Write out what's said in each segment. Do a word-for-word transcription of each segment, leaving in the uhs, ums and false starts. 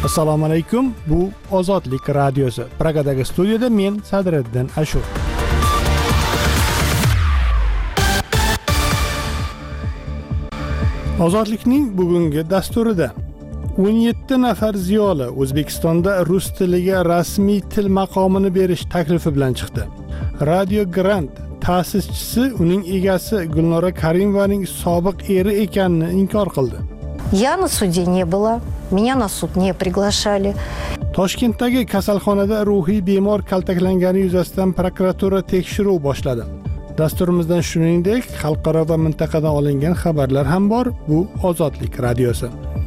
Assalomu alaykum. Bu Ozodlik radiosi. Pragadagi studiyada men Sadriddin Ashur. Ozodlikning bugungi dasturida o'n yetti nafar ziyoli O'zbekistonda rus tiliga rasmiy til maqomini berish taklifi bilan chiqdi. Radio Grant ta'sischisi uning egasi Gulnora Karimovaning sobiq eri ekanini inkor qildi. Я на суде не была, меня на суд не приглашали. Toshkentdagi kasalxonada ruhiy bemor kaltaklangani yuzasidan prokuratura tekshiruv boshladi. Dasturimizdan shuningdek, xalqaro va mintaqadan olingan xabarlar ham bor. Bu Ozodlik radiosi.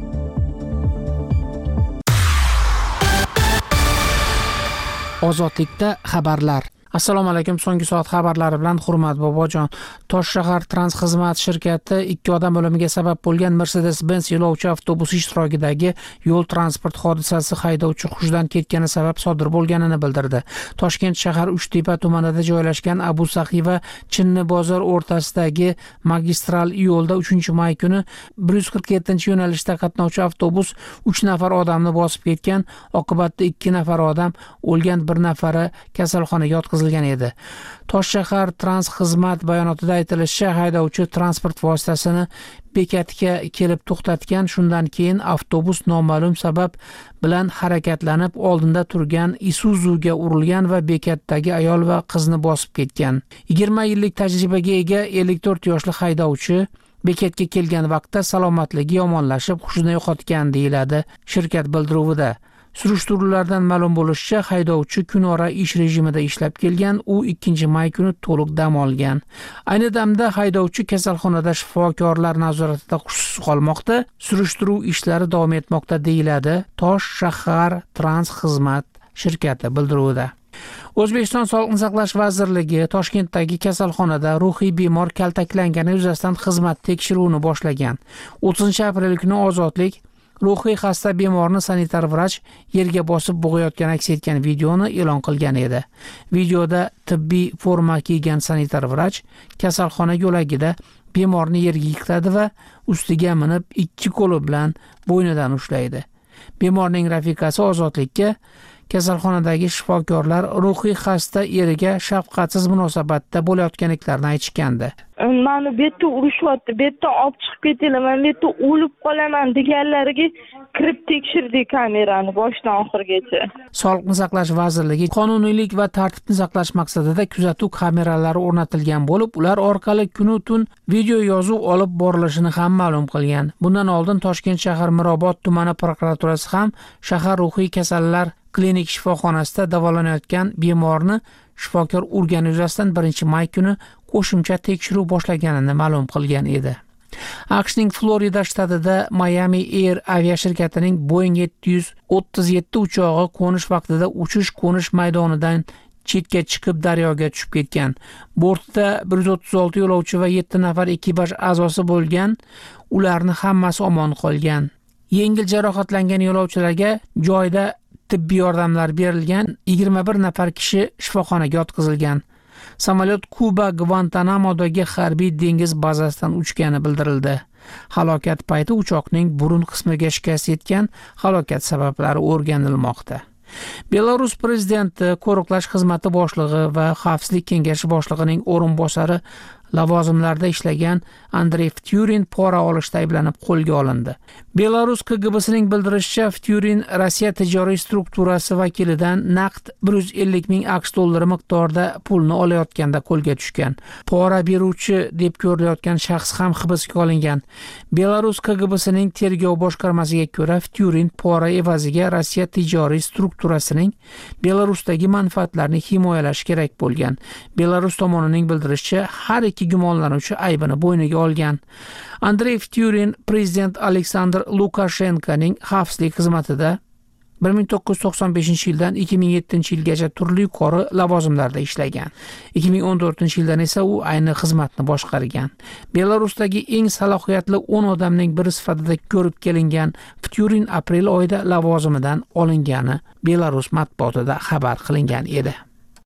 Ozodlikda xabarlar. Assalomu alaykum. So'nggi soat xabarlari bilan Hurmat Bobojon. Toshshahar Transxizmat shirkati ikki odam o'limiga sabab bo'lgan Mercedes-Benz yo'lovchi avtobusi ishtirokidagi yo'l transport hodisasi haydovchi hushdan ketgani sabab sodir bo'lganini bildirdi. Toshkent shahar Uchtepa tumanida joylashgan Abu Saxiva Chinni bozor o'rtasidagi magistral yo'lda uchinchi may kuni bir yuz qirq yettinchi yo'nalishda qatnovchi avtobus uch nafar odamni bosib ketgan. Oqibatda ikki nafar odam o'lgan, bir nafari kasalxonaga yotqizilgan edi. Toshshahar Transxizmat bayonotida aytilishicha, haydovchi transport vositasini bekatga kelib to'xtatgan, shundan keyin avtobus noma'lum sabab bilan harakatlanib oldinda turgan Isuzuga urilgan va bekatdagi ayol va qizni bosib ketgan. yigirma yillik tajribaga ega ellik to'rt yoshli haydovchi bekatga kelgan vaqtda salomatligi yomonlashib hushini yo'qotgan deyiladi shirkat bildiruvida. Surishtiruvlardan ma'lum bo'lishicha, haydovchi kunora ish rejimida ishlab kelgan, u ikkinchi may kuni to'liq dam olgan. Ayni damda haydovchi kasalxonada shifokorlar nazoratida hushsiz qolmoqda. Surishtiruv ishlari davom etmoqda deyiladi Toshshahar Transxizmat shirkati bildiruvida. O'zbekiston Sog'liqni saqlash vazirligi Toshkentdagi kasalxonada ruhiy bemor kaltaklangani yuzasidan xizmat tekshiruvini boshlagan. o'ttizinchi aprel kuni Ozodlik ruhiy xasta bemorni sanitar vrach yerga bosib bo'g'ayotgan aks etgan videoni e'lon qilgan edi. Videoda tibbiy forma kiygan sanitar vrach kasalxona yo'lagida bemorni yerga yiqitadi va ustiga minib ikki qo'li bilan bo'ynidan ushlaydi. Bemorning rafiqasi Ozodlikka kasalxonadagi shifokorlar ruhiy xasta eriga shafqatsiz munosabatda bo'layotganliklarini aytishgandi. Mani bu yerda urushyapti, bu yerdan olib chiqib ketinglar, men bu yerda o'lib qolaman deganlariga kirib tekshirdik kamerani boshdan oxirigacha. Sog'liqni saqlash vazirligi qonuniylik va tartibni saqlash maqsadida kuzatuv kameralari o'rnatilgan bo'lib, ular orqali kunu tun video yozuv olib borilishini ham ma'lum qilgan. Bundan oldin Toshkent shahar Mirobod tumani prokuraturasi ham shahar ruhiy kasallar klinik shifoxonasida davolanayotgan bemorni shifokor urgani yuzasidan birinchi may kuni qo'shimcha tekshiruv boshlaganini ma'lum qilgan edi. AQShning Florida shtatida Miami Air aviashirkatining Boeing yetti yuz o'ttiz yetti uchog'i qo'nish vaqtida uchish-qo'nish maydonidan chetga chiqib daryoga tushib ketgan. Bortda bir yuz o'ttiz olti yo'lovchi va yetti nafar ekipaj a'zosi bo'lgan. Ularning hammasi omon qolgan. Yengil jarohatlangan yo'lovchilarga joyda tibbiy yordamlar berilgan, yigirma bir nafar kishi shifoxonaga yotqizilgan. Samolyot Kuba Guantanamodagi harbiy dengiz bazasidan uchgani bildirildi. Halokat payti uchoqning burun qismiga shikast yetgan, halokat sabablari o'rganilmoqda. Belarus prezidenti qo'riqlash xizmati boshlig'i va xavfsizlik kengashi boshlig'ining o'rinbosari lavozimlarda ishlagan Andrey Fyurin pora olishda ayblanib qo'lga olindi. Belarus K G B'sining bildirishicha, Fyurin Rossiya tijoriy strukturasi vakilidan naqd bir yuz ellik ming AQSh dollari miqdorida pulni olayotganda qo'lga tushgan. Pora beruvchi deb ko'rilayotgan shaxs ham hibsga olingan. Belarus K G B'sining tergov boshqarmasiga ko'ra, Fyurin pora evaziga Rossiya tijoriy strukturasining Belarusdagi manfaatlarini himoyalash kerak bo'lgan. Belarus tomonining bildirishicha, har ikki gumonlanuvchi aybini bo'yniga olgan. Andrey Fyurin prezident Aleksandr Lukashenkoning xavfsizlik xizmatida bir ming to'qqiz yuz to'qson beshinchi yildan ikki ming yettinchi yilgacha turli yuqori lavozimlarda ishlagan. ikki ming o'n to'rtinchi yildan esa u ayni xizmatni boshqargan. Belarusdagi eng salohiyatli o'n odamning biri sifatida ko'rib kelingan Fyurin aprel oyida lavozimidan olingani Belarus matbuotida xabar qilingan edi.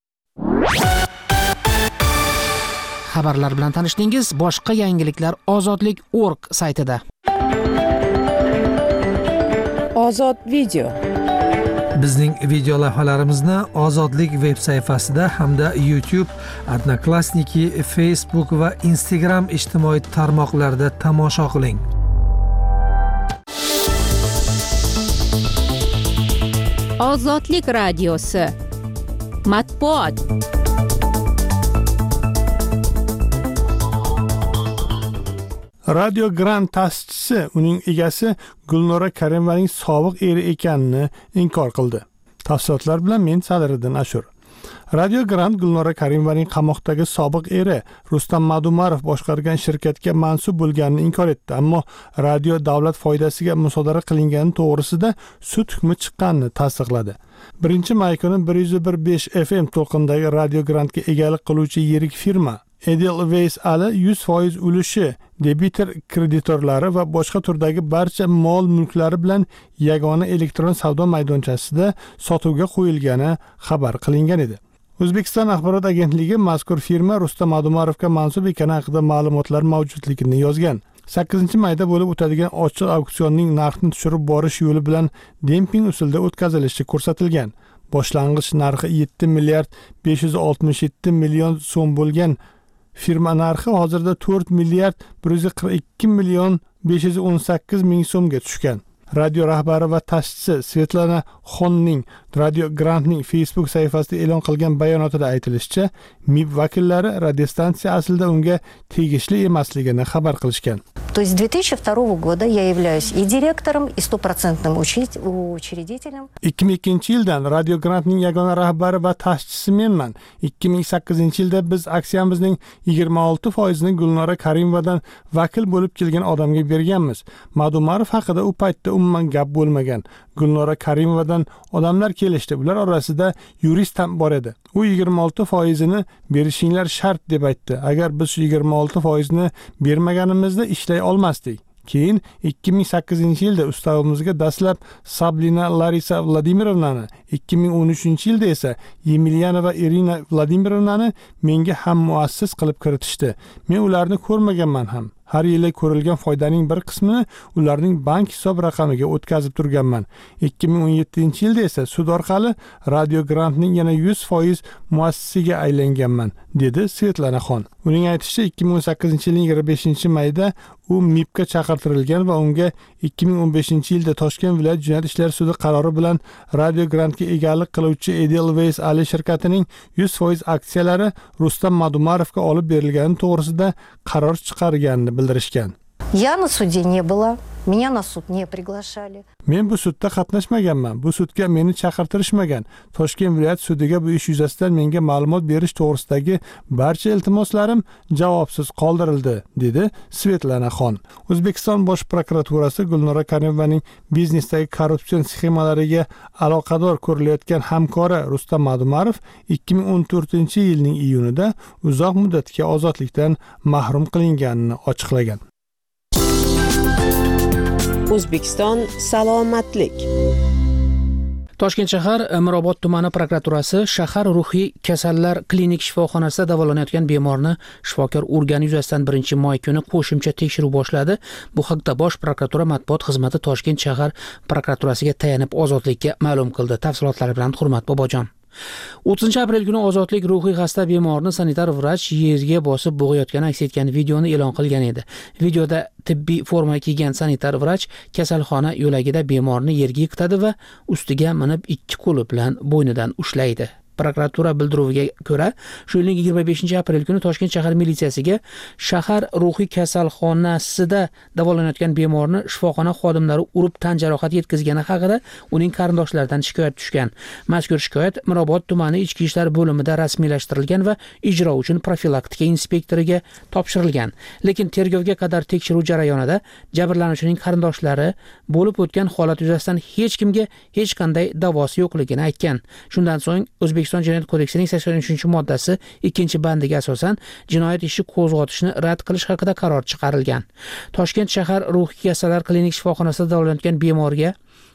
Xabarlar bilan tanishdingiz. Boshqa yangiliklar ozodlik точка org saytida. Ozod video. Bizning video lavhalarimizni Ozodlik veb sayfasida hamda YouTube, Odnoklassniki, Facebook va Instagram ijtimoiy tarmoqlarida tomosha qiling. Ozodlik radiosi. Matbuot. Radio Grant ta'sischisi uning egasi Gulnora Karimovaning sobiq eri ekanini inkor qildi. Tafsilotlar bilan men Sadiriddin Ashur. Radio Grant Gulnora Karimovaning qamoqdagi sobiq eri Rustam Madumarov boshqargan shirkatga mansub bo'lganini inkor etdi, ammo radio davlat foydasiga musodara qilingani to'g'risida sud hukmi chiqqanini tasdiqladi. birinchi may kuni bir yuz bir nuqta besh F M to'lqindagi Radio Grantga egalik qiluvchi yirik firma Edelweiss Ali yuz foiz ulushi, debitor kreditorlari va boshqa turdagi barcha mol-mulklari bilan yagona elektron savdo maydonchasida sotuvga qo'yilgani xabar qilingan edi. O'zbekiston axborot agentligi mazkur firma Rustam Madumarovga mansub ekani haqida ma'lumotlar mavjudligini yozgan. sakkizinchi mayda bo'lib o'tadigan ochiq auksionning narxni tushirib borish yo'li bilan demping usulida o'tkazilishi ko'rsatilgan. Boshlang'ich narxi yetti milliard besh yuz oltmish yetti million so'm bo'lgan firma narxi hozirda to'rt milliard bir yuz qirq ikki million besh yuz o'n sakkiz ming so'mga tushgan. Radio rahbari va ta'sischisi Svetlana Xonning Radio Grantning Facebook sayfasida e'lon qilgan bayonotida aytilishicha, M I B vakillari radiostansiya aslida unga tegishli emasligini xabar qilishgan. То есть с две тысячи второго года я являюсь и директором, и стопроцентным учредителем. ikki ming ikkinchi yildan Radio Grantning yagona rahbari va ta'sischisi menman. ikki ming sakkizinchi yilda biz aksiyamizning yigirma olti foizini Gulnora Karimovadan vakil bo'lib kelgan odamga berganmiz. Madumarov haqida u paytda umuman gap bo'lmagan. Gulnora Karimovadan odamlar kelishdi. Ular orasida yurist ham bor edi. U yigirma olti foizini berishinglar shart deb aytdi. Agar biz shu yigirma olti foizni bermaganimizda ishlay olmasdik. Keyin ikki ming sakkizinchi yilda ustavimizga dastlab Sablina Larisa Vladimirovnani, ikki ming o'n uchinchi yilda esa Yemilyanova Irina Vladimirovnani menga ham muassis qilib kiritishdi. Men ularni ko'rmaganman ham. Har yili ko'rilgan foydaning bir qismini ularning bank hisob raqamiga o'tkazib turganman. ikki ming o'n yettinchi yilda esa sud orqali Radio Grantning yana yuz foiz muassisiga aylanganman, dedi Svetlana Xon. Uning aytishicha, ikki ming o'n sakkizinchi yilning yigirma beshinchi mayda u M I Bga chaqirtirilgan va unga ikki ming o'n beshinchi yilda Toshkent viloyat jinoyat ishlari sudi qarori bilan Radio Grantga egalik qiluvchi Edelweiss Ali shirkatining yuz foiz aksiyalari Rustam Madumarovga olib berilgani to'g'risida qaror chiqarganini bildirishgan. Я на суде не была. Меня на суд не приглашали. Men bu sudda qatnashmaganman. Bu sudga meni chaqirtirishmagan. Toshkent viloyat sudiga bu ish yuzasidan menga ma'lumot berish to'g'risidagi barcha iltimoslarim javobsiz qoldirildi, dedi Svetlana Xon. O'zbekiston Bosh prokuraturasi Gulnora Karimovaning biznesdagi korrupsion sxemalariga aloqador ko'rilayotgan hamkori Rustam Madumarov ikki ming o'n to'rtinchi yilning iyunida uzoq muddatga ozodlikdan mahrum qilinganini ochiqlagan. O'zbekiston salomatlik. Toshkent shahar Mirobod tumani prokuraturasi shahar ruhiy kasallar klinik shifoxonasida davolanayotgan bemorni shifokor urgani yuzasidan birinchi may kuni qo'shimcha tekshiruv boshladi. Bu haqda Bosh prokuratura matbuot xizmati Toshkent shahar prokuraturasiga tayanib ozodlikka ma'lum qildi. Tafsilotlari bilan Hurmat Bobojon. o'ttizinchi aprel kuni ozodlik ruhiy xasta bemorni sanitar vrach yerga bosib bo'g'ayotgani aks etgan videoni e'lon qilgan edi. Videoda tibbiy forma kiygan sanitar vrach kasalxona yo'lagida bemorni yerga yiqitadi va ustiga minib ikki qo'li bilan bo'ynidan ushlaydi. Prokuratura bildiruviga ko'ra, shu yilning yigirma beshinchi aprel kuni Toshkent shahar militsiyasiga shahar ruhiy kasalxonasida davolanayotgan bemorni shifoxona xodimlari urib tan jarohati yetkazgani haqida uning qarindoshlaridan shikoyat tushgan. Mazkur shikoyat Mirobod tumani ichki ishlar bo'limida rasmiylashtirilgan va ijro uchun profilaktika inspektoriga topshirilgan. Lekin tergovga qadar tekshiruv jarayonida jabrlanuvchining qarindoshlari bo'lib o'tgan holat yuzasidan hech kimga hech qanday da'vosi yo'qligini aytgan. Shundan so'ng O'zbekiston Jinoyat kodeksining sakson uchinchi moddasi ikkinchi bandiga asosan jinoyat ishi qo'zg'atishni rad qilish haqida qaror chiqarilgan. Toshkent shahar ruhiy kasallar klinik shifoxonasida davolanayotgan bemorga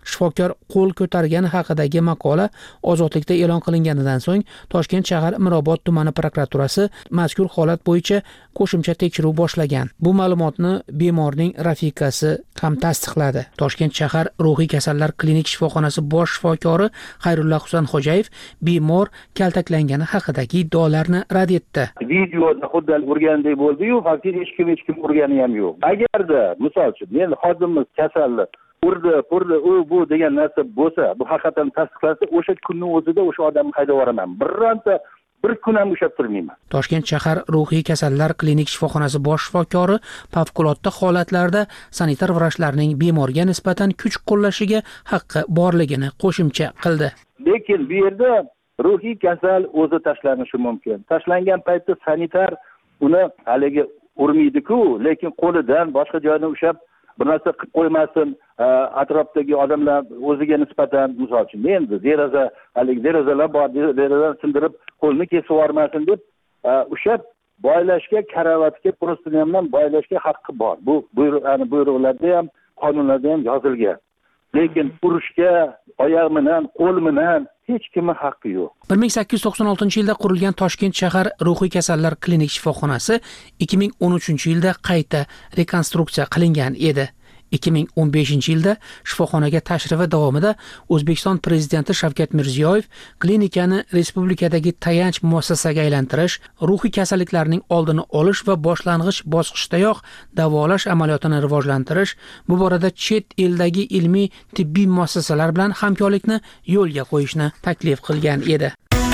Shifokor qo'l ko'targani haqidagi maqola Ozodlikda e'lon qilinganidan so'ng Toshkent shahar Mirobod tumani prokuraturasi mazkur holat bo'yicha qo'shimcha tekshiruv boshlagan. Bu ma'lumotni bemorning rafiqasi ham tasdiqladi. Toshkent shahar ruhiy kasallar klinik shifoxonasi bosh shifokori Xayrulla Husanxo'jayev bemor kaltaklangani haqidagi iddaolarni rad etdi. Videoda xuddi urgandek bo'ldi-yu, faqat hech kim hech kim urgani ham yo'q. Agarda misol uchun men xodimimiz kasalli urdi, purdi, u bu degan narsa bo'lsa, bu haqiqatan tasdiqlansa, o'sha kunning o'zida o'sha odamni haydab yuboraman. Bironta bir kun ham ushlab turmayman. Toshkent shahar ruhiy kasallar klinik shifoxonasi bosh shifokori favqulodda holatlarda sanitar vrachlarning bemorga nisbatan kuch qo'llashiga haqqi borligini qo'shimcha qildi. Lekin bu yerda ruhiy kasal o'zi tashlanishi mumkin. Tashlangan paytda sanitar uni haligi urmaydi-ku, lekin qo'lidan boshqa joydan ushlab bir narsa qilib qo'ymasin, atrofdagi odamlar o'ziga nisbatan misol uchun endi deraza haligi derazalar bor, derazadan sindirib qo'lni kesib yubormasin deb ushlab boylashga, karavatga prosteniyamdan boylashga haqqi bor. Bu buyruqlarda ham, qonunlarda ham yozilgan. Lekin urishga oyoq bilan, qo'l bilan hech kimning haqqi yo'q. bir ming sakkiz yuz to'qson oltinchi yilda qurilgan Toshkent shahar ruhiy kasallar klinik shifoxonasi ikki ming o'n uchinchi yilda qayta rekonstruksiya qilingan edi. ikki ming o'n beshinchi yilda shifoxonaga tashrifi davomida O'zbekiston prezidenti Shavkat Mirziyoyev klinikani respublikadagi tayanch muassasaga aylantirish, ruhiy kasalliklarning oldini olish va boshlang'ich bosqichdayoq davolash amaliyotini rivojlantirish, bu borada chet eldagi ilmiy tibbiy muassasalar bilan hamkorlikni yo'lga qo'yishni taklif qilgan edi.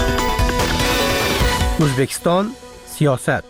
O'zbekiston siyosat.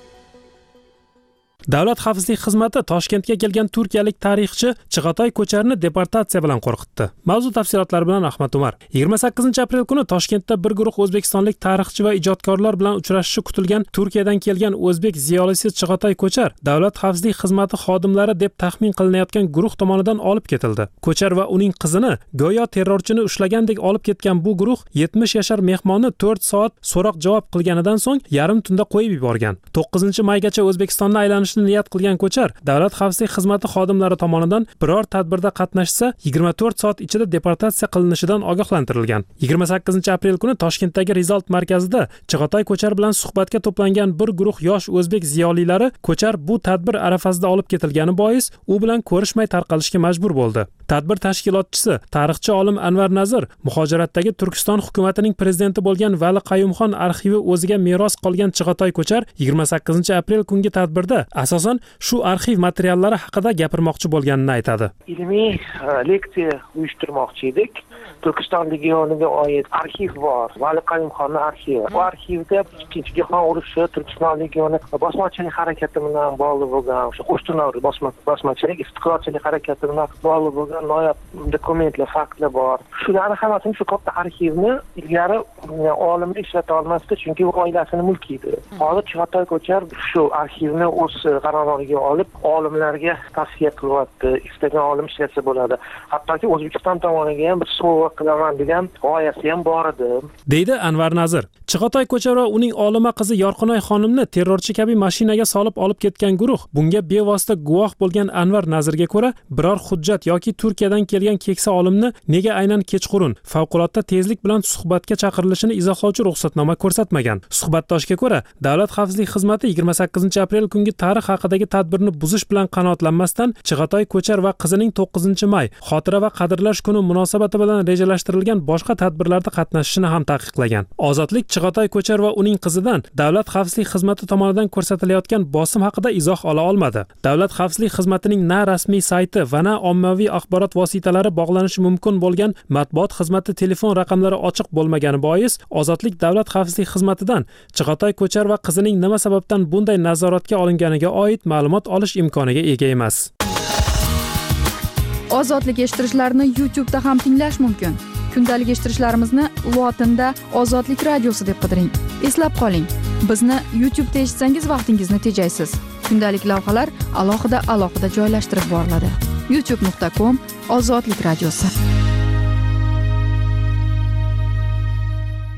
Davlat xavfsizlik xizmati Toshkentga kelgan turkiyalik tarixchi Chig'atoy Ko'charni deportatsiya bilan qo'rqitdi. Mavzu tafsilotlari bilan Ahmad Umar. yigirma sakkizinchi aprel kuni Toshkentda bir guruh o'zbekistonlik tarixchi va ijodkorlar bilan uchrashishi kutilgan Turkiyadan kelgan o'zbek ziyolisi Chig'atoy Ko'char Davlat xavfsizlik xizmati xodimlari deb taxmin qilinayotgan guruh tomonidan olib ketildi. Ko'char va uning qizini go'yo terrorchini ushlagandek olib ketgan bu guruh yetmish yashar mehmonni to'rt soat so'roq-javob qilganidan so'ng yarim tunda qo'yib yuborgan. to'qqizinchi maygacha O'zbekistonni aylanishni niyat qilgan Ko'char Davlat xavfsizlik xizmati xodimlari tomonidan biror tadbirda qatnashsa yigirma to'rt soat ichida deportatsiya qilinishidan ogohlantirilgan. yigirma sakkizinchi aprel kuni Toshkentdagi Result markazida Chig'atoy Ko'char bilan suhbatga to'plangan bir guruh yosh o'zbek ziyolilari Ko'char bu tadbir arafasida olib ketilgani bois u bilan ko'rishmay tarqalishga majbur bo'ldi. Tadbir tashkilotchisi tarixchi olim Anvar Nazir muhojiratdagi Turkiston hukumatining prezidenti bo'lgan Vali Qayumxon arxivi o'ziga meros qolgan Chig'atoy Ko'char yigirma sakkizinchi aprel kungi tadbirda asosan shu arxiv materiallari haqida gapirmoqchi bo'lganini aytadi. Ilmiy leksiya uyushtirmoqchi edik. Turkiston legioniga oid arxiv bor. Vali Qayumxonning arxivi. Bu arxivda Ikkinchi jahon urushi, Turkiston legioni bosmachilik harakati bilan bog'liq bo'lgan, o'sha qo'shtinor bosmachilik, istiqlolchilik harakati bilan bog'liq bo'lgan noyob dokumentlar, faktlar bor. Shularni hammasini shu katta arxivni ilgari olimlar ishlata olmasdi, chunki u oilasini mulki edi. Hozir Chig'atoy Ko'char shu arxivni o'z qaroriga olib, olimlarga tavsiya qilyapti. Istagan olim ishlatsa bo'ladi. Hattoki O'zbekiston tomoniga ham bir sovg'a qilaman degan g'oyasi ham bor edi. Deydi Anvar Nazir. Chig'atoy Ko'char va uning olima qizi Yorqinoy xonimni terrorchi kabi mashinaga solib olib ketgan guruh bunga bevosita guvoh bo'lgan Anvar Nazirga ko'ra biror hujjat yoki Turkiyadan kelgan keksa olimni nega aynan kechqurun favqulodda tezlik bilan suhbatga chaqirilishini izohlovchi ruxsatnoma ko'rsatmagan. Suhbatdoshga ko'ra, Davlat xavfsizlik xizmati yigirma sakkizinchi aprel kungi tarix haqidagi tadbirni buzish bilan qanoatlanmasdan Chig'atoy Ko'char va qizining to'qqizinchi may xotira va qadrlash kuni munosabati bilan rejalashtirilgan boshqa tadbirlarda qatnashishini ham taqiqlagan. Ozodlik Chig'atoy Ko'char va uning qizidan Davlat xavfsizlik xizmati tomonidan ko'rsatilayotgan bosim haqida izoh ola olmadi. Davlat xavfsizlik xizmatining na rasmiy sayti va na ommaviy axborot vositalari bog'lanishi mumkin bo'lgan matbuot xizmati telefon raqamlari ochiq bo'lmagani bois Ozodlik Davlat xavfsizlik xizmatidan Chig'atoy Ko'char va qizining nima sababdan bunday nazoratga olinganiga oid ma'lumot olish imkoniga ega emas. Ozodlik eshittirishlarni YouTube da ham tinglash mumkin. Kundalik eshittirishlarimizni lotinda Ozodlik radiosi deb qidiring. Eslab qoling, bizni YouTube da eshitsangiz vaqtingizni tejaysiz. Kundalik lavhalar alohida alohida joylashtirib boriladi. youtube nuqta com Ozodlik radiosi.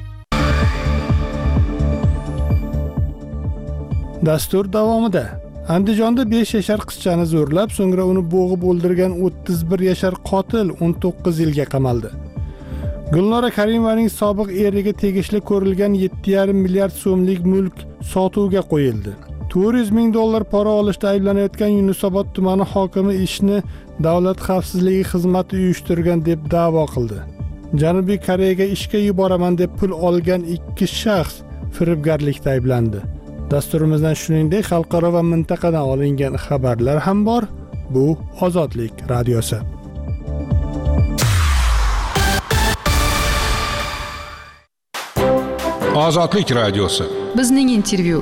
Dastur davomida Andijonda besh yashar qizchani zo'rlab, so'ngra uni bo'g'ib o'ldirgan o'ttiz bir yashar qotil o'n to'qqiz yilga qamaldi. Gulnora Karimovaning sobiq eriga tegishli ko'rilgan yetti yarim milliard so'mlik mulk sotuvga qo'yildi. to'rt yuz ming dollar pora olishda ayblanayotgan Yunusobod tumani hokimi ishni Davlat xavfsizligi xizmati uyushtirgan deb da'vo qildi. Janubiy Koreyaga ishga yuboraman deb pul olgan ikki shaxs firibgarlikda ayblandi. Dasturimizdan shuningdek xalqaro va mintaqadan olingan xabarlar ham bor. Bu Ozodlik radiosi. Ozodlik radiosi. Bizning intervyu.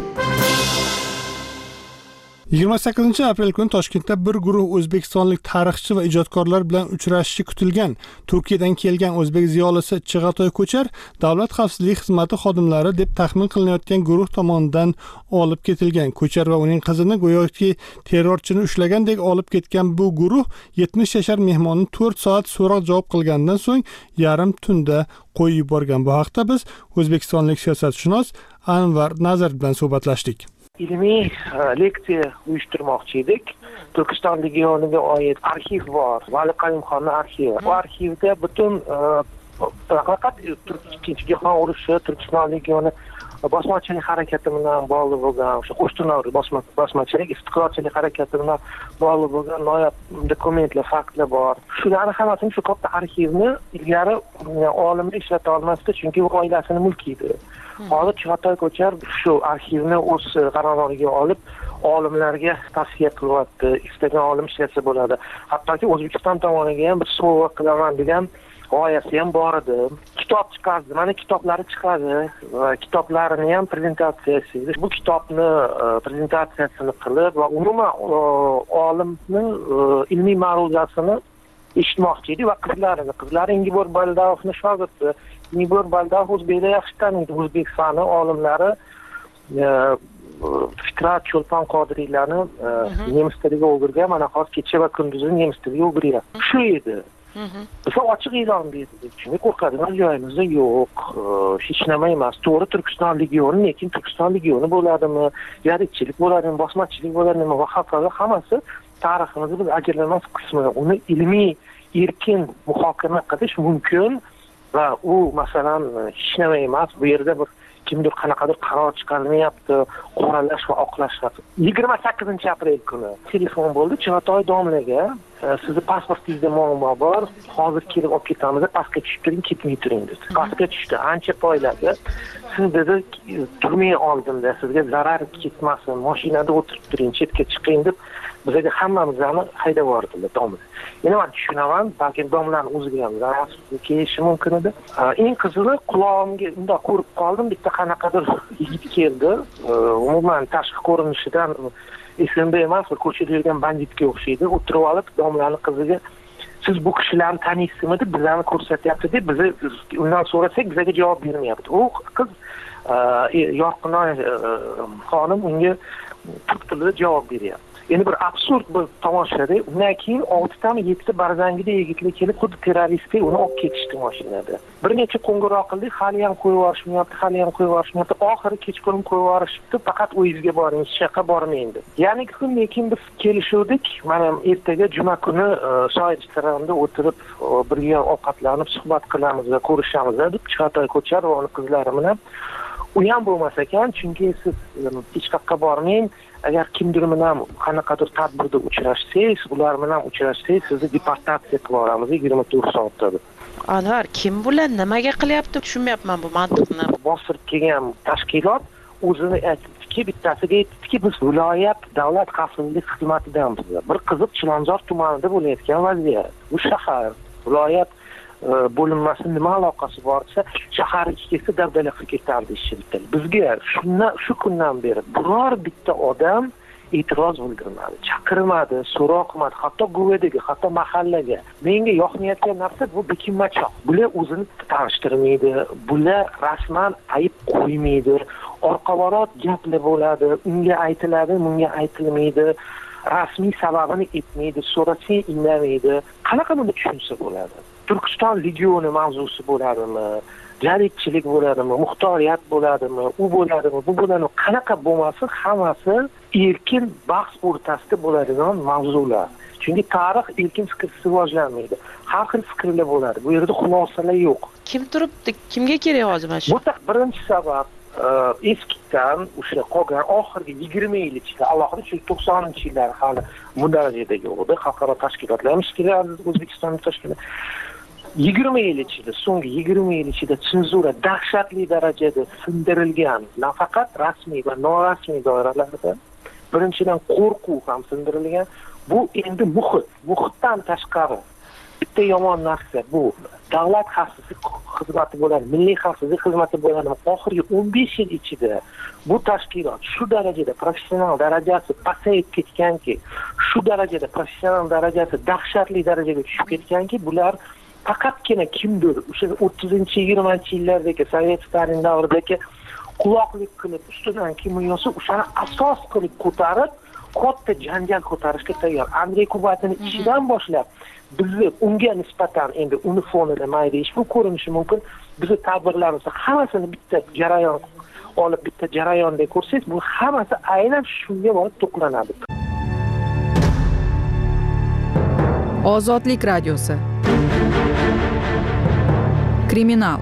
yigirma sakkizinchi aprel kuni Toshkentda bir guruh o'zbekistonlik tarixchi va ijodkorlar bilan uchrashishi kutilgan Turkiyadan kelgan o'zbek ziyolisi Chig'atoy Ko'char Davlat xavfsizligi xizmati xodimlari deb taxmin qilinayotgan guruh tomonidan olib ketilgan. Ko'char va uning qizini go'yoki terrorchini ushlagandek olib ketgan bu guruh yetmish yashar mehmonni to'rt soat so'roq javob qilgandan so'ng yarim tunda qo'yib yuborgan. Bu haqda biz o'zbekistonlik siyosatshunos Anvar Nazar bilan suhbatlashdik. Ilmiy leksiya uyushtirmoqchi edik. Turkiston legioniga oid arxiv bor. Vali Qayyumxonning arxivi. Bu arxivda butun faqat ikkinchi jahon urushi, Turkiston legioni bosmachilik harakati bilan bog'liq bo'lgan, o'sha qo'shtunavr bosmachilik, istiqlolchilik harakati bilan bog'liq bo'lgan noyob dokumentlar, faktlar bor. Shularni hammasini shu katta arxivni ilgari olimlar ishlata olmasdi, chunki u oilasini mulki edi. Hozir Chig'atoy Ko'char shu arxivni o'z qaroriga olib, olimlarga tavsiya qilyapti. Istagan olim ishlatsa bo'ladi. Hattoki O'zbekiston tomoniga ham bir sovg'a qilaman degan g'oyasi ham bor edi. Kitob chiqardi, mana kitoblari chiqadi va kitoblarini ham prezentatsiyasi. Bu kitobni prezentatsiyasini qilib va umuman olimni ilmiy ma'ruzasini eshitmoqchi edi va qizlarini, qizlari Ingeborg Baldovni shogirdi. Ingeborg Baldov o'zbekda yaxshi taniydi, o'zbek fani olimlari Fikrat Cho'lpon Qodiriylarni nemis tiliga o'girgan, mana hozir kecha va kunduzi nemis tiliga o'giryapti. Shu edi. Biz ochiq e'lon berdik. Chunki qo'rqadigan joyimizda yo'q, hech nima emas. To'g'ri Turkiston legioni, lekin Turkiston legioni bo'ladimi, yaritchilik bo'ladimi, bosmachilik bo'ladimi va hokazo hammasi tariximizning bir ajralmas qismi. Uni ilmiy erkin muhokama qilish mumkin va u masalan hech nima emas. Bu yerda bir kimdir qanaqadir qaror chiqarilmayapti, qoralash va oqlash haqida. yigirma sakkizinchi aprel kuni telefon bo'ldi Chig'atoy domlaga. Sizni pasportingizda muammo bor, hozir kelib olib ketamiz, pastga tushib turing, ketmay turing dedi. Pastga tushdi, ancha poyladi. Siz dedi, turmay oldimda, sizga zarar ketmasin, mashinada o'tirib turing, chetga chiqing deb bizga hammamizni haydab yubordilar domla. Yana men tushunaman, balki domlaning o'ziga ham zarar kelishi mumkin edi. Eng qizig'i qulog'imga unda ko'rib qoldim, bitta qanaqadir yigit keldi. Umuman tashqi ko'rinishidan S M B emas, ko'chada yurgan banditga o'xshaydi. O'tirib olib, domlaning qiziga siz bu kishilarni taniysizmi deb bizlarni ko'rsatyapti deb biz undan so'rasak bizga javob bermayapti. U qiz Yorqinoy xonim unga turk tilida javob beryapti. Endi bir absurd bir tomoshada, undan keyin oltitami yettita barzangida yigitlar kelib xuddi terroristdek uni olib ketishdi mashinada. Bir necha qo'ng'iroq qildik, hali ham qo'yib yuborishmayapti, hali ham qo'yib yuborishmayapti. Oxiri kechqurun qo'yib yuborishibdi, faqat uyingizga boring, hech yoqqa bormang deb. Ya'ni kun lekin biz kelishuvdik, mana ertaga juma kuni shoir restoranda o'tirib birga ovqatlanib suhbat qilamiz va ko'rishamiz deb Chig'atoy Ko'char va uning qizlari bilan. U ham bo'lmas ekan, chunki siz hech yoqqa bormang. Agar kimdir bilan qanaqadir tadbirda uchrashsangiz, ular bilan uchrashsangiz, sizni deportatsiya qilib yuboramiz yigirma to'rt soatda. Anvar, kim bular nimaga qilyapti? Tushunmayapman bu mantiqni. Bostirib kelgan tashkilot o'zini aytdiki, bittasiga aytdiki, biz viloyat davlat xavfsizlik xizmatidamiz. Bir qiziq Chilonzor tumanida bo'layotgan vaziyat. Bu shahar, viloyat bo'linmasi nima aloqasi borsa, shahar ichkisi dabdala qilib ketardi ishchiliklar. Bizga shundan shu kundan beri biror bitta odam e'tiroz bildirmadi, chaqirmadi, so'roq qilmadi, hatto guvadagi, hatto mahallaga. Menga yoqmayotgan narsa bu bekinmachoq. Bular o'zini tanishtirmaydi, bular rasman ayib qo'ymaydi. Orqavorot gaplar bo'ladi, unga aytiladi, bunga aytilmaydi. Rasmiy sababini aytmaydi, so'rasang indamaydi. Qanaqa buni tushunsa bo'ladi? Turkiston legioni mavzusi bo'ladimi? jadidchilik bo'ladimi, muxtoriyat bo'ladimi, u bo'ladimi, bu bo'ladimi, qanaqa bo'lmasin, hammasi erkin bahs o'rtasida bo'ladigan mavzular. Chunki tarix erkin fikrsiz rivojlanmaydi. Har xil fikrlar bo'ladi. Bu yerda xulosalar yo'q. Kim turibdi? Kimga kerak hozir mana shu? Bu birinchi sabab eskidan o'sha qolgan oxirgi yigirma yil ichida, alohida shu to'qsoninchi yillar hali bu darajada yo'q edi. Xalqaro tashkilotlar ham kerak, O'zbekistonning tashkiloti yigirma yil ichida, so'nggi yigirma yil ichida senzura dahshatli darajada sindirilgan, nafaqat rasmiy va norasmiy doiralarda, birinchidan qo'rquv ham sindirilgan. Bu endi muhit, muhitdan tashqari bitta yomon narsa bu. Davlat xavfsizlik xizmati bo'ladi, milliy xavfsizlik xizmati bo'ladi. Oxirgi o'n besh yil ichida bu tashkilot shu darajada professional darajasi pasayib ketganki, shu darajada professional darajasi dahshatli darajaga tushib ketganki, bular faqatgina kimdir o'sha o'ttizinchi yigirmanchi yillardagi Sovet Stalin davridagi quloqlik qilib ustidan kim yo'sa o'shani asos qilib ko'tarib, katta janjal ko'tarishga tayyor. Andrey Kubatinni ishidan boshlab bizni unga nisbatan endi uni fonida mayda ish bu ko'rinishi mumkin. Bizni tadbirlarimiz hammasini bitta jarayon olib, bitta jarayonda ko'rsangiz, bu hammasi aynan shunga borib to'qlanadi. Ozodlik radiosi. Kriminal.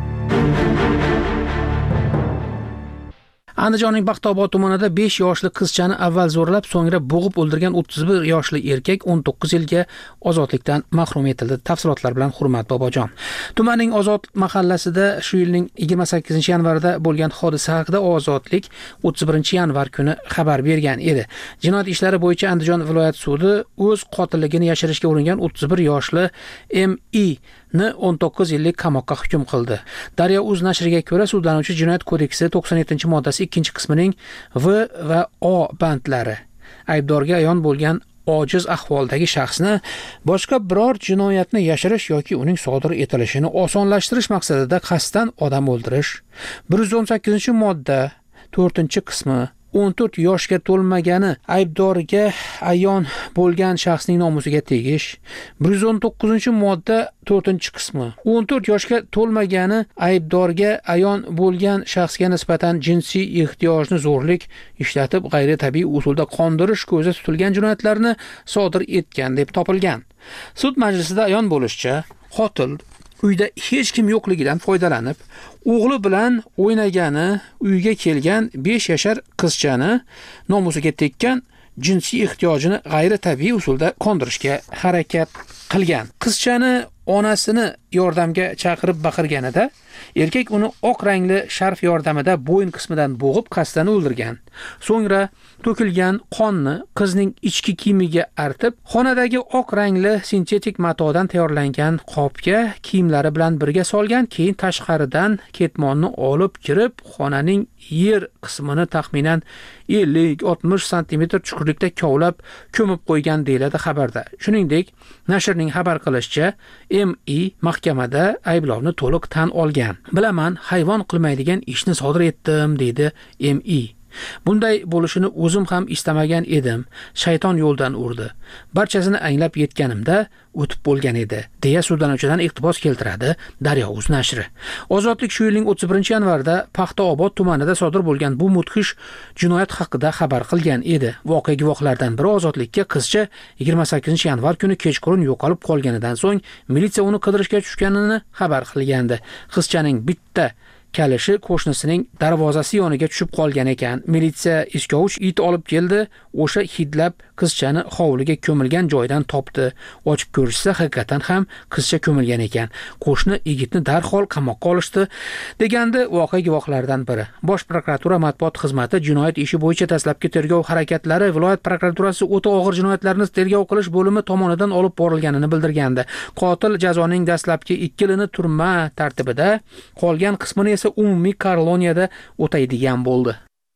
Andijonning Baxtobod tumanida besh yoshli qizchani avval zo'rlab, so'ngra bo'g'ib o'ldirgan o'ttiz bir yoshli erkak o'n to'qqiz yilga ozodlikdan mahrum etildi. Tafsilotlar bilan Hurmat Bobojon. Tumanning Ozod mahallasida shu yilning yigirma sakkizinchi yanvarida bo'lgan hodisa haqida Ozodlik o'ttiz birinchi yanvar kuni xabar bergan edi. Jinoyat ishlari bo'yicha Andijon viloyat sudi o'z qotilligini yashirishga uringan o'ttiz bir yoshli M I ni o'n to'qqiz yillik qamoqqa hukm qildi. Daryo.uz nashriga ko'ra, sudlanuvchi Jinoyat kodeksi to'qson yettinchi moddasi ikkinchi qismining V va O bandlari aybdorga ayon bo'lgan ojiz ahvoldagi shaxsni boshqa biror jinoyatni yashirish yoki uning sodir etilishini osonlashtirish maqsadida qasddan odam o'ldirish, bir yuz o'n sakkizinchi modda to'rtinchi qismi o'n to'rt yoshga to'lmagani aybdorga ayon bo'lgan shaxsning nomusiga tegish, bir yuz o'n to'qqizinchi modda to'rtinchi qismi o'n to'rt yoshga to'lmagani aybdorga ayon bo'lgan shaxsga nisbatan jinsiy ehtiyojni zo'rlik ishlatib g'ayritabiiy usulda qondirish ko'zda tutilgan jinoyatlarni sodir etgan deb topilgan. Sud majlisida ayon bo'lishicha, qotil uyda hech kim yo'qligidan foydalanib, o'g'li bilan o'ynagani uyga kelgan besh yashar qizchani nomusiga tekkan, jinsiy ehtiyojini g'ayritabiiy usulda qondirishga harakat qilgan. Qizchani onasini yordamga chaqirib baqirganida erkak uni oq rangli sharf yordamida bo'yin qismidan bo'g'ib qasddan o'ldirgan. So'ngra to'kilgan qonni qizning ichki kiyimiga artib, xonadagi oq rangli sintetik matodan tayyorlangan qopga kiyimlari bilan birga solgan, keyin tashqaridan ketmonni olib kirib, xonaning yer qismini taxminan ellik oltmish santimetr chuqurlikda kovlab ko'mib qo'ygan deyiladi xabarda. Shuningdek, nashrning xabar qilishicha, M I mahkamada ayblovni to'liq tan olgan. Bilaman, hayvon qilmaydigan ishni sodir etdim, deydi M I. Bunday bo'lishini o'zim ham istamagan edim. Shayton yo'ldan urdi. Barchasini anglab yetganimda o'tib bo'lgan edi, deya sudlanuvchidan iqtibos keltiradi Daryo.uz nashri. Ozodlik shu yilning o'ttiz birinchi yanvarida Paxtaobod tumanida sodir bo'lgan bu mudhish jinoyat haqida xabar qilgan edi. Voqea guvohlaridan biri Ozodlikka qizcha yigirma sakkizinchi yanvar kuni kechqurun yo'qolib qolganidan so'ng militsiya uni qidirishga tushganini xabar qilgandi. Qizchaning bitta kalishi qo'shnisining darvozasi yoniga tushib qolgan ekan. Militsiya iskovuch it olib keldi, o'sha hidlab qizchani hovliga ko'milgan joydan topdi. Ochib ko'rishsa, haqiqatan ham qizcha ko'milgan ekan. Qo'shni yigitni darhol qamoqqa olishdi, degandi voqea guvohlaridan biri. Bosh prokuratura matbuot xizmati jinoyat ishi bo'yicha dastlabki tergov harakatlari viloyat prokuraturasi o'ta og'ir jinoyatlarni tergov qilish bo'limi tomonidan olib borilganini bildirgandi. Qotil jazoning dastlabki ikki yilini turma tartibida, qolgan qismini esa umumiy koloniyada o'taydigan bo'ldi.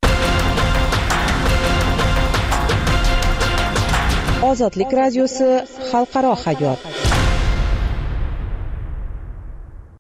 Ozodlik radiosi xalqaro hayot.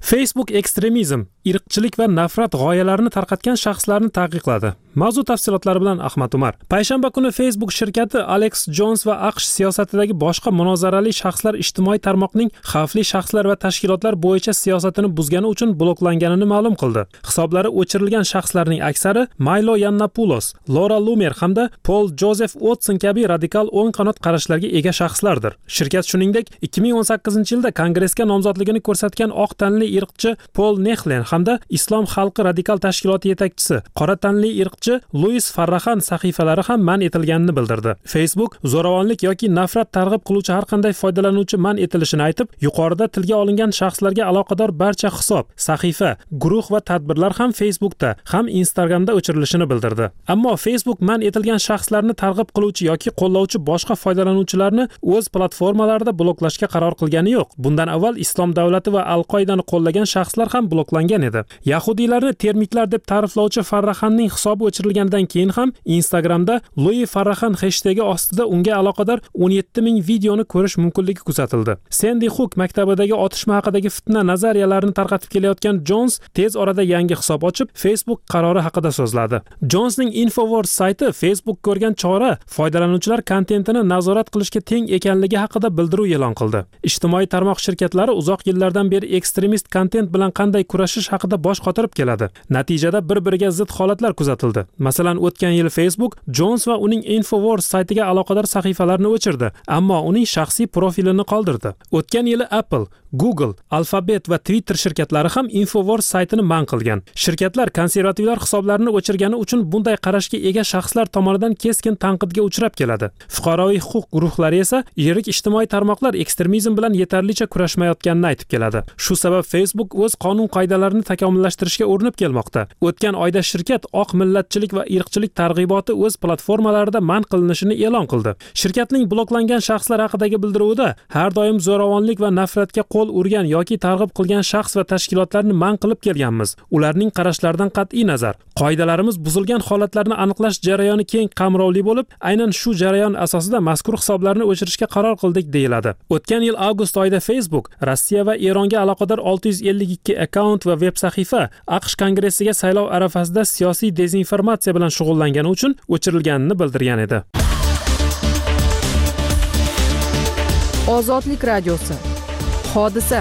Facebook ekstremizm, irqchilik va nafrat g'oyalarini tarqatgan shaxslarni taqiqladi. Mavzu tafsilotlari bilan Ahmad Umar. Payshanba kuni Facebook shirkati Alex Jones va AQSh siyosatidagi boshqa munozarali shaxslar ijtimoiy tarmoqning xavfli shaxslar va tashkilotlar bo'yicha siyosatini buzgani uchun bloklanganini ma'lum qildi. Hisoblari o'chirilgan shaxslarning aksari Milo Yiannopoulos, Laura Loomer hamda Paul Joseph Watson kabi radikal o'ng qanot qarashlarga ega shaxslardir. Shirkat shuningdek ikki ming o'n sakkizinchi yilda Kongressga nomzodligini ko'rsatgan oq tanli irqchi Paul Nehlen hamda Islom xalqi radikal tashkiloti yetakchisi qora tanli irqchi Luis Farrahan sahifalari ham man etilganini bildirdi. Facebook zo'ravonlik yoki nafrat targ'ib qiluvchi har qanday foydalanuvchi man etilishini aytib, yuqorida tilga olingan shaxslarga aloqador barcha hisob, sahifa, guruh va tadbirlar ham Facebookda, ham Instagramda o'chirilishini bildirdi. Ammo Facebook man etilgan shaxslarni targ'ib qiluvchi yoki qo'llovchi boshqa foydalanuvchilarni o'z platformalarida bloklashga qaror qilgani yo'q. Bundan avval Islom davlati va Al-Qoidani qo'llagan shaxslar ham bloklangan edi. Yahudiylarni termitlar deb ta'riflovchi Farrahanning hisobi o'chirilgandan keyin ham Instagramda Louis Farrahan hashtagi ostida unga aloqador o'n yetti ming videoni ko'rish mumkinligi kuzatildi. Sandy Hook maktabidagi otishma haqidagi fitna nazariyalarini tarqatib kelayotgan Jones tez orada yangi hisob ochib, Facebook qarori haqida so'zladi. Jonesning Infowars sayti Facebook ko'rgan chora foydalanuvchilar kontentini nazorat qilishga teng ekanligi haqida bildiruv e'lon qildi. Ijtimoiy tarmoq shirkatlari uzoq yillardan beri ekstremist kontent bilan qanday kurashish haqida bosh qotirib keladi. Natijada bir-biriga zid holatlar kuzatildi. Masalan, o'tgan yil Facebook Jones va uning Infowars saytiga aloqador sahifalarni o'chirdi, ammo uning shaxsiy profilini qoldirdi. O'tgan yili Apple, Google, Alphabet va Twitter shirkatlari ham Infowars saytini man qilgan. Shirkatlar konservativlar hisoblarini o'chirgani uchun bunday qarashga ega shaxslar tomonidan keskin tanqidga uchrab keladi. Fuqaroviy huquq guruhlari esa yirik ijtimoiy tarmoqlar ekstremizm bilan yetarlicha kurashmayotganini aytib keladi. Shu sabab Facebook o'z qonun qoidalarini takomillashtirishga urinib kelmoqda. O'tgan oyda shirkat oq millatchilik va irqchilik targ'iboti o'z platformalarida man qilinishini e'lon qildi. Shirkatning bloklangan shaxslar haqidagi bildiruvida har doim zo'ravonlik va nafratga qo'l urgan yoki targ'ib qilgan shaxs va tashkilotlarni man qilib kelganmiz. Ularning qarashlaridan qat'iy nazar, qoidalarimiz buzilgan holatlarni aniqlash jarayoni keng qamrovli bo'lib, aynan shu jarayon asosida mazkur hisoblarni o'chirishga qaror qildik deyiladi. O'tgan yil avgust oyida Facebook Rossiya va Eronga aloqador olti yuz ellik ikki akkaunt va veb sahifa AQSh kongressiga saylov arafasida siyosiy dezinformatsiya bilan shug'ullangani uchun o'chirilganini bildirgan edi. Ozodlik radiosi. Hodisa.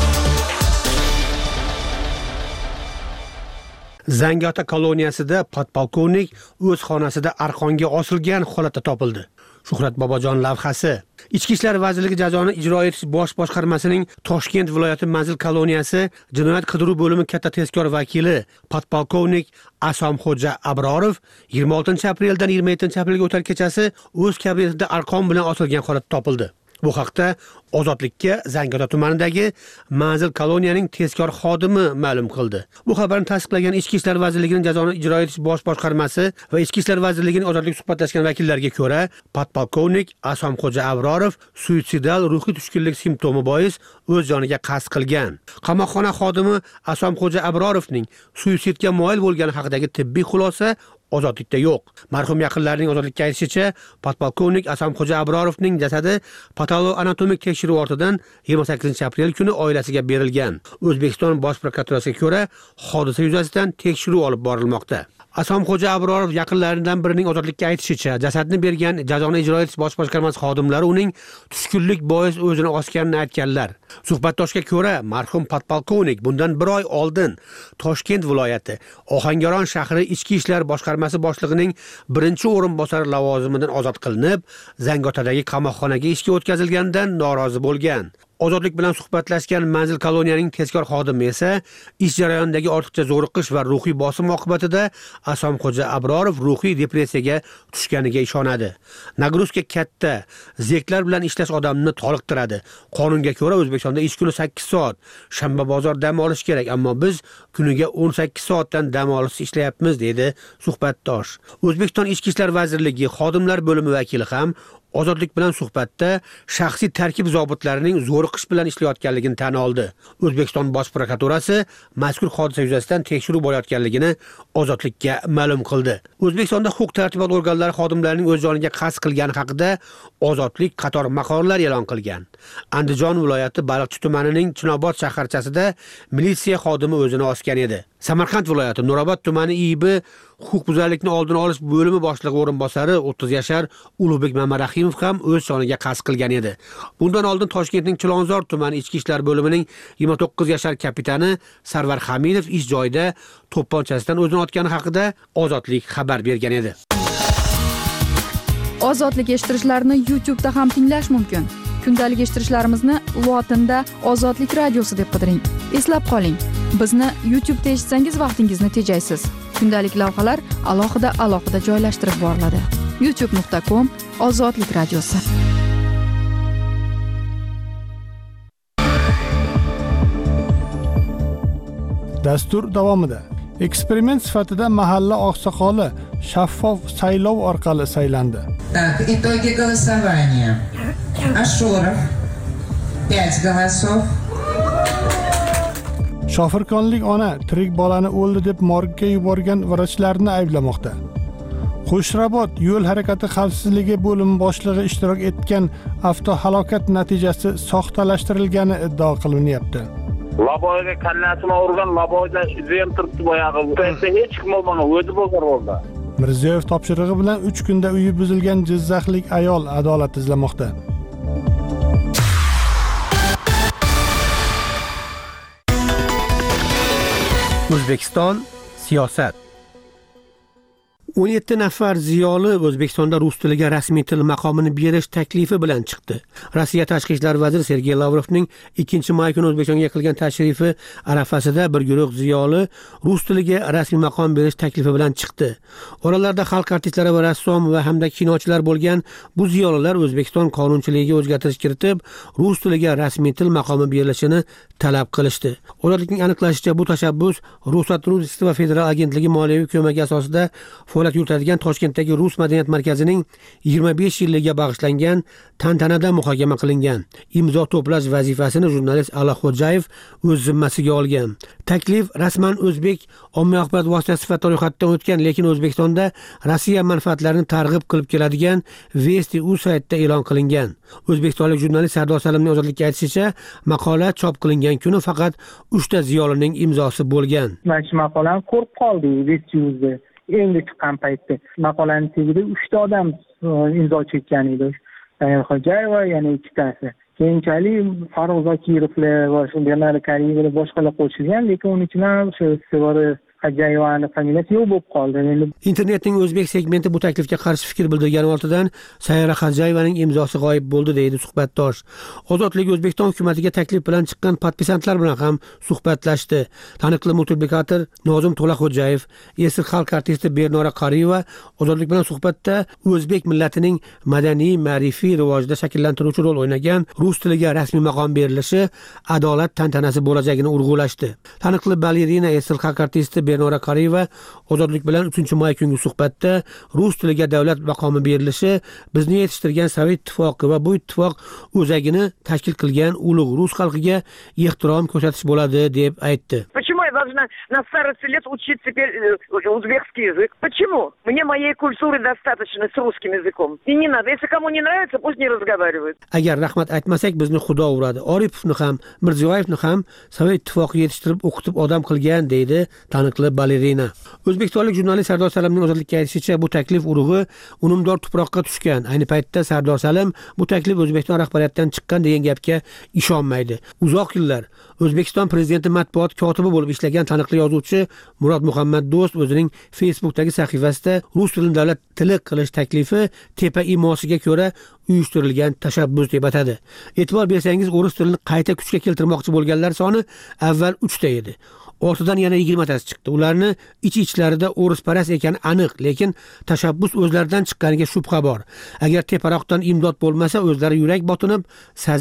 Zangiota koloniyasida podpolkovnik o'z xonasida arqonga osilgan holatda topildi. Shuhrat Bobojon lavhasi. Ichki ishlar vazirligi jazoni ijro etish bosh boshqarmasining Toshkent viloyati manzil koloniyasi jinoyat qidiruv bo'limi katta tezkor vakili podpolkovnik Asomxo'ja Abrorov yigirma oltinchi apreldan yigirma yettinchi aprelga o'tar kechasi o'z kabinetida arqon bilan osilgan holatda topildi. Bu haqda Ozodlikka Zangiota tumanidagi manzil koloniyaning tezkor xodimi ma'lum qildi. Bu xabarni tasdiqlagan Ichki ishlar vazirligining jazoni ijro etish bosh boshqarmasi va Ichki ishlar vazirligining Ozodlik suhbatlashgan vakillariga ko'ra, podpolkovnik Asomxo'ja Abrorov suitsidal ruhiy tushkunlik simptomi bois o'z joniga qasd qilgan. Qamoqxona xodimi Asomxo'ja Abrorovning suitsidga moyil bo'lgani haqidagi tibbiy xulosa Ozodlikda yo'q. Marhum yaqinlarining Ozodlikka aytishicha, podpolkovnik Asomxo'ja Abrorovning jasadi patoloanatomik tekshiruv ortidan yigirma sakkizinchi aprel kuni oilasiga berilgan. O'zbekiston Bosh prokuraturasiga ko'ra, hodisa yuzasidan tekshiruv olib borilmoqda. Asomxo'ja Abrorov yaqinlaridan birining Ozodlikka aytishicha, jasadni bergan jazoni ijro etish bosh boshqarmasi xodimlari uning tushkunlik bois o'zini osganini aytganlar. Suhbatdoshga ko'ra, marhum podpolkovnik bundan bir oy oldin Toshkent viloyati Ohangaron shahri ichki ishlar boshqarmasi boshlig'ining birinchi o'rinbosari lavozimidan ozod qilinib, Zangiotadagi qamoqxonaga ishga o'tkazilganidan norozi bo'lgan. Ozodlik bilan suhbatlashgan manzil koloniyaning tezkor xodimi esa ish jarayonidagi ortiqcha zo'riqish va ruhiy bosim oqibatida Asomxo'ja Abrorov ruhiy depressiyaga tushganiga ishonadi. Nagruzka katta, zeriklar bilan ishlash odamni toliqtiradi. Qonunga ko'ra O'zbekistonda ish kuni sakkiz soat, shanba bozor dam olish kerak, ammo biz kuniga o'n sakkiz soatdan dam olish ishlayapmiz, dedi suhbatdosh. O'zbekiston Ichki ishlar vazirligi xodimlar bo'limi vakili ham Ozodlik bilan suhbatda shaxsiy tarkib zobitlarining zo'riqish bilan ishlayotganligini tan oldi. O'zbekiston Bosh prokuraturasi mazkur hodisa yuzasidan tekshiruv bo'layotganligini Ozodlikka ma'lum qildi. O'zbekistonda huquq-tartibot organlari xodimlarining o'z joniga qasd qilgani haqida Ozodlik qator maqolalar e'lon qilgan. Andijon viloyati Baliqchi tumanining Chinobod shaharchasida militsiya xodimi o'zini osgan edi. Samarqand viloyati Nurobod tumani I B huquqbuzarlikni oldini olish bo'limi boshlig'i o'rinbosari o'ttiz yashar Ulug'bek Mamarahimov ham o'z joniga qasd qilgan edi. Bundan oldin Toshkentning Chilonzor tumani ichki ishlar bo'limining yigirma to'qqiz yashar kapitani Sarvar Hamidov ish joyida to'pponchasidan o'zini otgani haqida Ozodlik xabar bergan edi. Ozodlik eshittirishlarni YouTube da ham tinglash mumkin. Kundalik eshittirishlarimizni lotinda Ozodlik radiosi deb qidiring. Eslab qoling, bizni YouTube da eshitsangiz vaqtingizni tejaysiz. Kundalik lavhalar alohida alohida joylashtirib boriladi. youtube nuqta com Ozodlik radiosi. Dastur davomida eksperiment sifatida mahalla oqsoqoli shaffof saylov orqali saylandi. Так, итоги голосования. Ашуров пять голосов. Shofirkonlik ona tirik bolani o'ldi deb morgga yuborgan vrachlarni ayblamoqda. Qo'shrabot yo'l harakati xavfsizligi bo'limi boshlig'i ishtirok etgan avtohalokat natijasi soxtalashtirilgani iddao qilinyapti. Laboyga kallasini urgan, laboyda izi ham turibdi boyag'i. Paytda hech kim bo'lmagan, o'zi bo'lgan bo'ldi. Mirziyoyev topshirig'i bilan uch kunda uyi buzilgan jizzaxlik ayol adolat izlamoqda. O'zbekiston siyosat. o'n yetti nafar ziyoli O'zbekistonda rus tiliga rasmiy til maqomini berish taklifi bilan chiqdi. Rossiya tashqi ishlar vaziri Sergey Lavrovning ikkinchi may kuni O'zbekistonga qilgan tashrifi arafasida bir guruh ziyoli rus tiliga rasmiy maqom berish taklifi bilan chiqdi. Oralarda xalq artistlari va rassom va hamda kinochilar bo'lgan bu ziyolilar O'zbekiston qonunchiligiga o'zgartirish kiritib, rus tiliga rasmiy til maqomi berilishini talab qilishdi. O'zbekning aniqlashicha, bu tashabbus Rosatrudniy va Federal agentligi moliyaviy ko'magi asosida faoliyat yuritadigan Toshkentdagi Rus madaniyat markazining yigirma besh yilligiga bag'ishlangan tantanada muhokama qilingan. Imzo to'plash vazifasini jurnalist Alloxo'jayev o'z zimmasiga olgan. Taklif rasman o'zbek ommaviy axborot vositasi sifatida ro'yxatdan o'tgan, lekin O'zbekistonda Rossiya manfaatlarini targ'ib qilib keladigan Vesti.u saytida e'lon qilingan. O'zbekistonlik jurnalist Sardor Salimning Ozodlikka aytishicha, maqola chop qilingan kuni faqat uchta ziyolining imzosi bo'lgan. Mana shu maqolani ko'rib qoldik Vesti.u'da. Endi chiqqan paytda maqolaning tagida uchta odam imzo chekkan edi. Alloxo'jayeva yana ikkitasi. Keyinchalik Farruh Zokirovlar va shunday Karimov boshqalar qo'shilgan, lekin uning ichidan o'sha Sevara Hajayevani familiyasi yo'q bo'lib qoldi. Internetning o'zbek segmenti bu taklifga qarshi fikr bildirgan oltidan Sayra Hajayevaning imzosi g'oyib bo'ldi deydi suhbatdosh. Ozodlik O'zbekiston hukumatiga taklif bilan chiqqan podpisantlar bilan ham suhbatlashdi. Taniqli multiplikator Nozim To'laxo'jayev, esir xalq artisti Bernora Qariyeva Ozodlik bilan suhbatda o'zbek millatining madaniy, ma'rifiy rivojida shakllantiruvchi rol o'ynagan rus tiliga rasmiy maqom berilishi adolat tantanasi bo'lajagini urg'ulashdi. Taniqli balerina, esir xalq artisti Bernora Qariyeva Ozodlik bilan uchinchi may kungi suhbatda rus tiliga davlat maqomi berilishi bizni yetishtirgan Sovet ittifoqi va bu ittifoq o'zagini tashkil qilgan ulug' rus xalqiga ehtirom ko'rsatish bo'ladi deb aytdi. Почему я должна на старости лет учить теперь узбекский язык? Почему? Мне моей культуры достаточно с русским языком. И не надо. Если кому не нравится, пусть не разговаривают. Agar rahmat aytmasak bizni Xudo uradi. Oripovni ham, Mirziyoyevni ham Sovet ittifoqi yetishtirib o'qitib odam qilgan deydi taniqli balerina. O'zbekistonlik jurnalist Sardor Salimning Ozodlikka aytishicha, bu taklif urug'i unumdor tuproqqa tushgan. Ayni paytda Sardor Salim bu taklif O'zbekiston rahbariyatidan chiqqan degan gapga ishonmaydi. Uzoq yillar O'zbekiston prezidenti matbuot kotibi bo'lib ishlagan taniqli yozuvchi Murod Muhammad Do'st o'zining Facebook'dagi sahifasida rus tilini davlat tili qilish taklifi tepa imosiga ko'ra uyushtirilgan tashabbus deb atadi. E'tibor bersangiz, o'ris tilini qayta kuchga keltirmoqchi bo'lganlar soni avval uchta edi. Ortidan yana yigirmatasi chiqdi. Ularni ich-ichlarida o'risparast ekani aniq, lekin tashabbus o'zlaridan chiqqaniga shubha bor. Agar teparoqdan imdod bo'lmasa, o'zlari yurak botinib, saza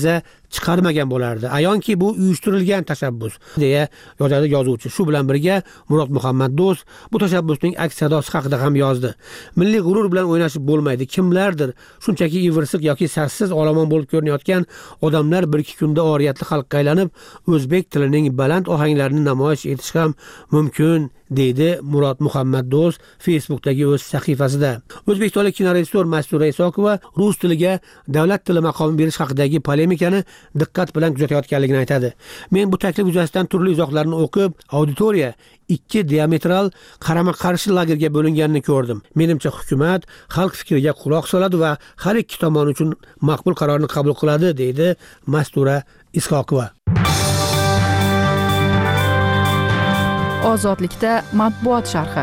chiqarmagan bo'lardi. Ayonki bu uyushtirilgan tashabbus, deya yozadi yozuvchi. Shu bilan birga Murod Muhammad Do'st bu tashabbusning aks sadosi haqida ham yozdi. Milliy g'urur bilan o'ynashib bo'lmaydi. Kimlardir shunchaki ivrsiq yoki sassiz olomon bo'lib ko'rinayotgan odamlar bir ikki kunda oriyatli xalqqa aylanib, o'zbek tilining baland ohanglarini namoyish etish ham mumkin, deydi Murod Muhammad Do'st Facebookdagi o'z sahifasida. O'zbekistonlik kinorejissyor Mastura Isokova rus tiliga davlat tili maqomi berish haqidagi polemikani diqqat bilan kuzatayotganligini aytadi. Men bu taklif yuzasidan turli izohlarni o'qib, auditoriya ikki diametral qarama-qarshi lagerga bo'linganini ko'rdim. Menimcha hukumat xalq fikriga quloq soladi va har ikki tomon uchun maqbul qarorni qabul qiladi, deydi Mastura Isokova. Ozodlikda matbuot sharhi.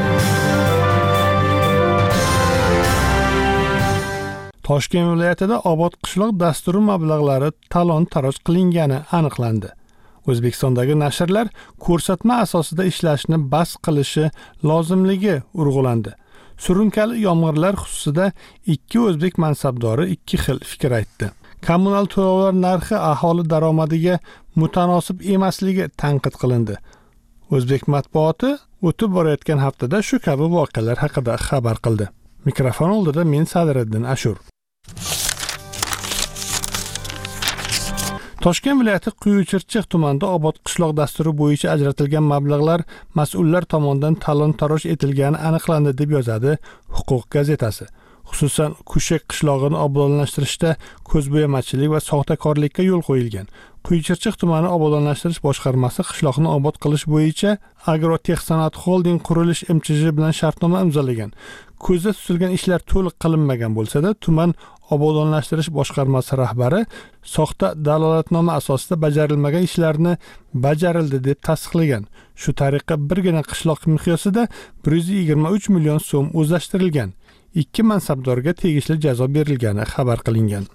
Toshkent viloyatida obod qishloq dasturi mablag'lari talon-taroj qilingani aniqlandi. O'zbekistondagi nashrlar ko'rsatma asosida ishlashni bas qilishi lozimligi urg'ulandi. Surunkali yomg'irlar xususida ikki o'zbek mansabdori ikki xil fikr aytdi. Kommunal to'lovlar narxi aholi daromadiga mutanosib emasligi tanqid qilindi. O'zbek matbuoti o'tib borayotgan haftada shu kabi voqealar haqida xabar qildi. Mikrofon oldida men Sadiriddin Ashur. Toshkent viloyati Quyuchirchiq tumanida obod qishloq dasturi bo'yicha ajratilgan mablag'lar mas'ullar tomonidan talon-taroj etilgani aniqlandi, deb yozadi Huquq gazetasi. Xususan, Kushek qishlog'ini obodonlashtirishda ko'zbo'yamachilik va soxtakorlikka yo'l qo'yilgan. Quyuchirchiq tumani obodonlashtirish boshqarmasi qishloqni obod qilish bo'yicha Agrotexsanoat Holding qurilish M Ch J bilan shartnoma imzolagan. Ko'zda tutilgan ishlar to'liq qilinmagan bo'lsa-da, tuman obodonlashtirish boshqarmasi rahbari soxta dalolatnoma asosida bajarilmagan ishlarni bajarildi deb tasdiqlagan. Shu tariqa birgina qishloq miqyosida bir yuz yigirma uch million so'm o'zlashtirilgan. Ikki mansabdorga tegishli jazo berilgani xabar qilingan.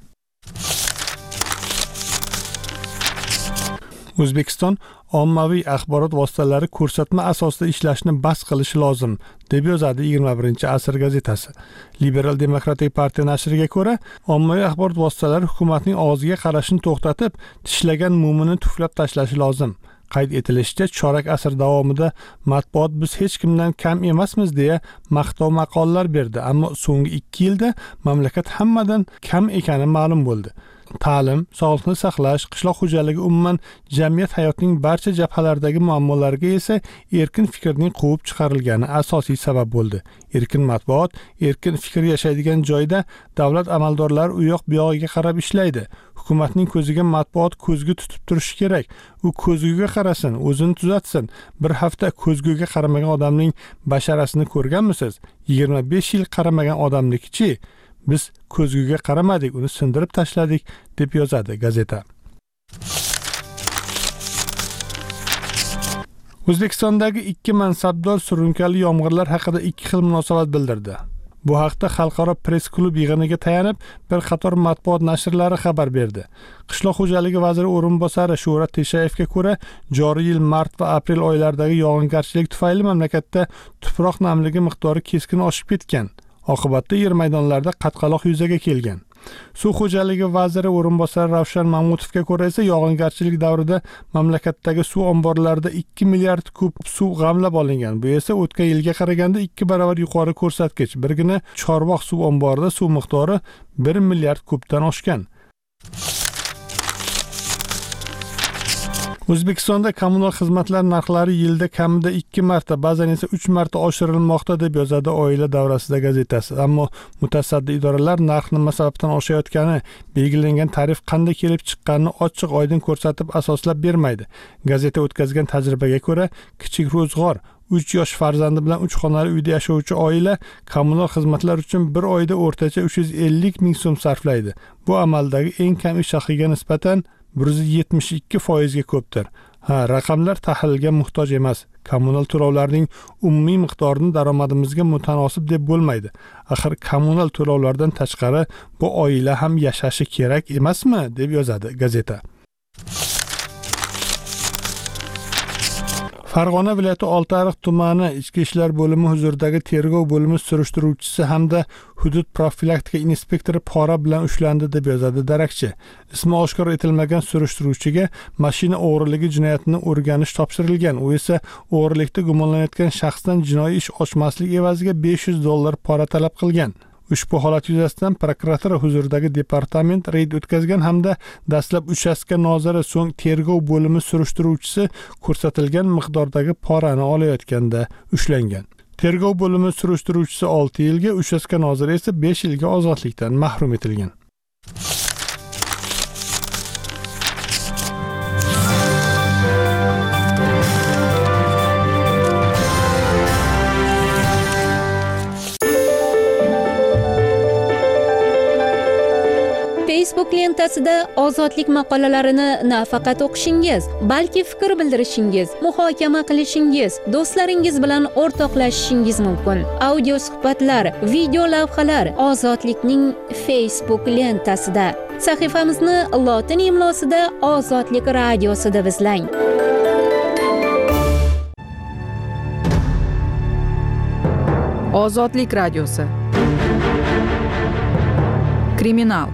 O'zbekiston ommaviy axborot vositalari ko'rsatma asosida ishlashni bas qilishi lozim, deb yozadi yigirma birinchi asr gazetasi. Liberal Demokratik partiya nashriga ko'ra, ommaviy axborot vositalari hukumatning og'ziga qarashini to'xtatib, tishlagan mumini tuflab tashlashi lozim. Qayd etilishicha, chorak asr davomida matbuot biz hech kimdan kam emasmiz deya maqtov maqollar berdi, ammo so'nggi ikki yilda mamlakat hammadan kam ekani ma'lum bo'ldi. Ta'lim, sog'liqni saqlash, qishloq xo'jaligi umuman jamiyat hayotining barcha jabhalardagi muammolariga esa erkin fikrning quvib chiqarilgani asosiy sabab bo'ldi. Erkin matbuot, erkin fikr yashaydigan joyda davlat amaldorlari u yoq bu yog'iga qarab ishlaydi. Hukumatning ko'ziga matbuot ko'zgu tutib turishi kerak. U ko'zguga qarasin, o'zini tuzatsin. Bir hafta ko'zguga qaramagan odamning basharasini ko'rganmisiz? yigirma besh yil qaramagan odamniki-chi? Biz ko'zguga qaramadik, uni sindirib tashladik, deb yozadi gazeta. O'zbekistondagi ikki mansabdor surunkali yomg'irlar haqida ikki xil munosabat bildirdi. Bu haqda Xalqaro press klub yig'iniga tayanib, bir qator matbuot nashrlari xabar berdi. Qishloq xo'jaligi vaziri o'rinbosari Shuhrat Teshayevga ko'ra, joriy yil mart va aprel oylaridagi yog'ingarchilik tufayli mamlakatda tuproq namligi miqdori keskin oshib ketgan. Oqibatda yer maydonlarida qatqaloq yuzaga kelgan. Suv xo'jaligi vaziri o'rinbosari Ravshan Mahmutovga ko'ra esa yog'ingarchilik davrida mamlakatdagi suv omborlarida ikki milliard kub suv g'amlab olingan. Bu esa o'tgan yilga qaraganda ikki barobar yuqori ko'rsatkich. Birgina Chorvoq suv omborida suv miqdori bir milliard kubdan oshgan. O'zbekistonda kommunal xizmatlar narxlari yilda kamida ikki marta, ba'zan esa uch marta oshirilmoqda, deb yozadi Oila davrasida gazetasi. Ammo mutasaddi idoralar narx nima sababdan oshayotgani, belgilangan tarif qanday kelib chiqqanini ochiq oydin ko'rsatib asoslab bermaydi. Gazeta o'tkazgan tajribaga ko'ra, kichik ro'zg'or uch yosh farzandi bilan uch xonali uyda yashovchi oila kommunal xizmatlar uchun bir oyda o'rtacha uch yuz ellik ming so'm sarflaydi. Bu amaldagi eng kam ish haqiga nisbatan bir yuz yetmish ikki foizga ko'pdir. Ha, raqamlar tahlilga muhtoj emas. Kommunal to'lovlarning umumiy miqdorini daromadimizga mutanosib deb bo'lmaydi. Axir kommunal to'lovlardan tashqari bu oila ham yashashi kerak emasmi, deb yozadi gazeta. Farg'ona viloyati Oltiariq tumani Ichki ishlar bo'limi huzuridagi tergov bo'limi surishtiruvchisi hamda hudud profilaktika inspektori pora bilan ushlandi deb yozadi darakchi. Ismi oshkor etilmagan surishtiruvchiga mashina o'g'riligi jinoyatini o'rganish topshirilgan. U esa o'g'rilikda gumonlanayotgan shaxsdan jinoiy ish ochmaslik evaziga besh yuz dollar pora talab qilgan. Ushbu holat yuzasidan prokuratura huzuridagi departament reyd o'tkazgan hamda dastlab uchastka noziri, so'ng tergov bo'limi surishtiruvchisi ko'rsatilgan miqdordagi porani olayotganda ushlangan. Tergov bo'limi surishtiruvchisi olti yilga, uchastka noziri esa besh yilga ozodlikdan mahrum etilgan. Facebook lentasida ozodlik maqolalarini nafaqat o'qishingiz, balki fikr bildirishingiz, muhokama qilishingiz, do'stlaringiz bilan o'rtoqlashishingiz mumkin. Audio suhbatlar, video lavhalar Ozodlikning Facebook lentasida. Sahifamizni lotin imlosida Ozodlik radiosi deb izlang. Ozodlik radiosi. Kriminal.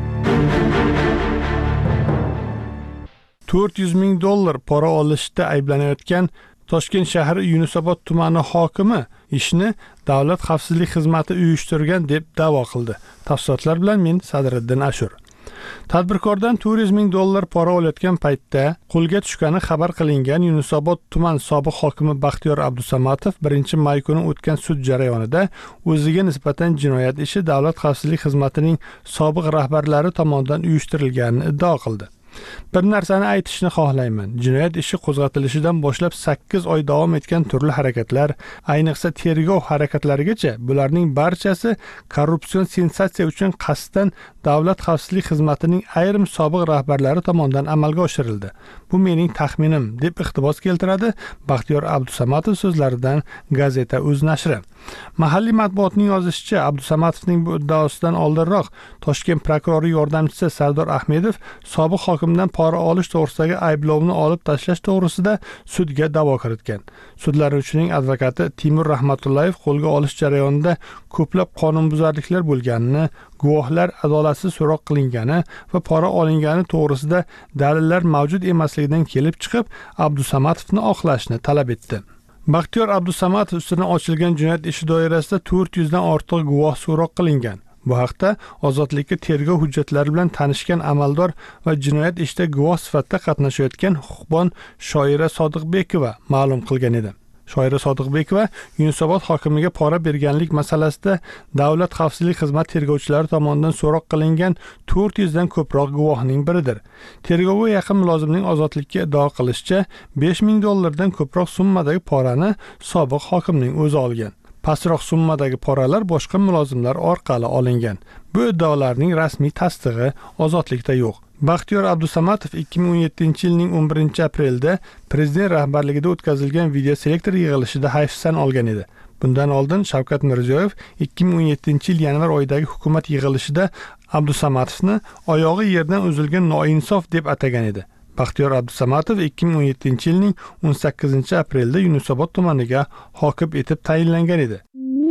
to'rt yuz ming dollar pora olishda ayblanayotgan Toshkent shahri Yunusobod tumani hokimi ishni Davlat xavfsizlik xizmati uyushtirgan deb da'vo qildi. Tafsilotlar bilan men Sadriddin Ashur. Tadbirkordan to'rt yuz ming dollar pora olayotgan paytda qo'lga tushgani xabar qilingan Yunusobod tuman sobiq hokimi Baxtiyor Abdusamatov birinchi may kuni o'tgan sud jarayonida o'ziga nisbatan jinoyat ishi Davlat xavfsizlik xizmatining sobiq rahbarlari tomonidan uyushtirilganini iddao qildi. Bir narsani aytishni xohlayman. Jinoyat ishi qo'zg'atilishidan boshlab sakkiz oy davom etgan turli harakatlar, ayniqsa tergov harakatlarigacha, bularning barchasi korrupsion sensatsiya uchun qasddan Davlat xavfsizlik xizmatining ayrim sobiq rahbarlari tomonidan amalga oshirildi. Bu mening taxminim, deb iqtibos keltiradi Baxtiyor Abdusamatov so'zlaridan gazeta O'z nashri. Mahalliy matbuotning yozishicha, Abdusamatovning bu iddaosidan oldinroq Toshkent prokurori yordamchisi Sardor Ahmedov sobiq hokimdan pora olish to'g'risidagi ayblovni olib tashlash to'g'risida sudga da'vo kiritgan. Sudlanuvchining advokati Timur Rahmatullayev qo'lga olish jarayonida ko'plab qonunbuzarliklar bo'lganini, guvohlar adolatsiz so'roq qilingani va pora olingani to'g'risida dalillar mavjud emasligidan kelib chiqib, Abdusamatovni oqlashni talab etdi. Baxtiyor Abdusamatov ustidan ochilgan jinoyat ishi doirasida to'rt yuz dan ortiq guvoh so'roq qilingan. Bu haqda Ozodlikka tergov hujjatlari bilan tanishgan amaldor va jinoyat ishida guvoh sifatida qatnashayotgan huquqbon Shoira Sodiqbekova ma'lum qilgan edi. Shoira Sodiqbekova Yunusobod hokimiga pora berganlik masalasida Davlat xavfsizlik xizmati tergovchilari tomonidan so'roq qilingan to'rt yuz dan ko'proq guvohning biridir. Tergovga yaqin mulozimning Ozodlikka iddao qilishicha, besh ming dollardan ko'proq summadagi porani sobiq hokimning o'zi olgan. Pastroq summadagi poralar boshqa mulozimlar orqali olingan. Bu iddaolarning rasmiy tasdig'i Ozodlikda yo'q. Baxtiyor Abdusamatov ikki ming o'n yettinchi yilning o'n birinchi aprelda prezident rahbarligida o'tkazilgan video selektor yig'ilishida hayfsan olgan edi. Bundan oldin Shavkat Mirziyoyev ikki ming o'n yettinchi yil yanvar oyidagi hukumat yig'ilishida Abdusamatovni oyog'i yerdan uzilgan noinsof deb atagan edi. Baxtiyor Abdusamatov ikki ming o'n yettinchi yilning o'n sakkizinchi aprelda Yunusobod tumaniga hokim etib tayinlangan edi.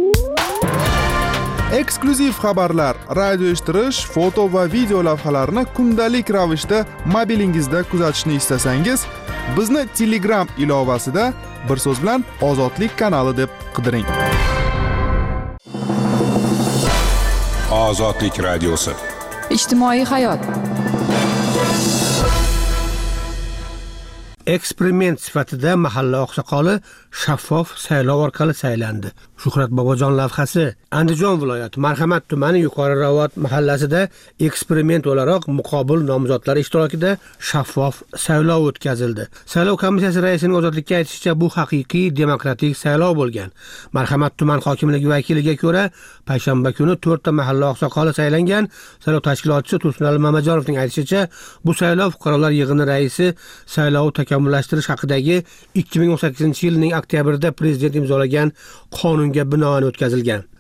Eksklyuziv xabarlar, radio eshittirish, foto va video lavhalarni kundalik ravishda mobilingizda kuzatishni istasangiz, bizni Telegram ilovasida bir so'z bilan Ozodlik kanali deb qidiring. Ozodlik radiosi. Ijtimoiy hayot. Eksperiment sifatida mahalla oqsoqoli shaffof saylov orqali saylandi. Shuhrat Bobojon lavhasi. Andijon viloyati Marhamat tumani Yuqori Ravot mahallasida eksperiment o'laroq muqobil nomzodlar ishtirokida shaffof saylov o'tkazildi. Saylov komissiyasi raisining Ozodlikka aytishicha, bu haqiqiy demokratik saylov bo'lgan. Marhamat tuman hokimligi vakiliga ko'ra, payshanba kuni to'rtta mahalla oqsoqoli saylangan. Saylov tashkilotchisi Tursunali Mamajonovning aytishicha, bu saylov fuqarolar yig'ini raisi saylov takomillashtirish haqidagi ikki ming o'n sakkizinchi yilning oktyabrida prezident imzolagan qonunga binoan o'tkazilgan.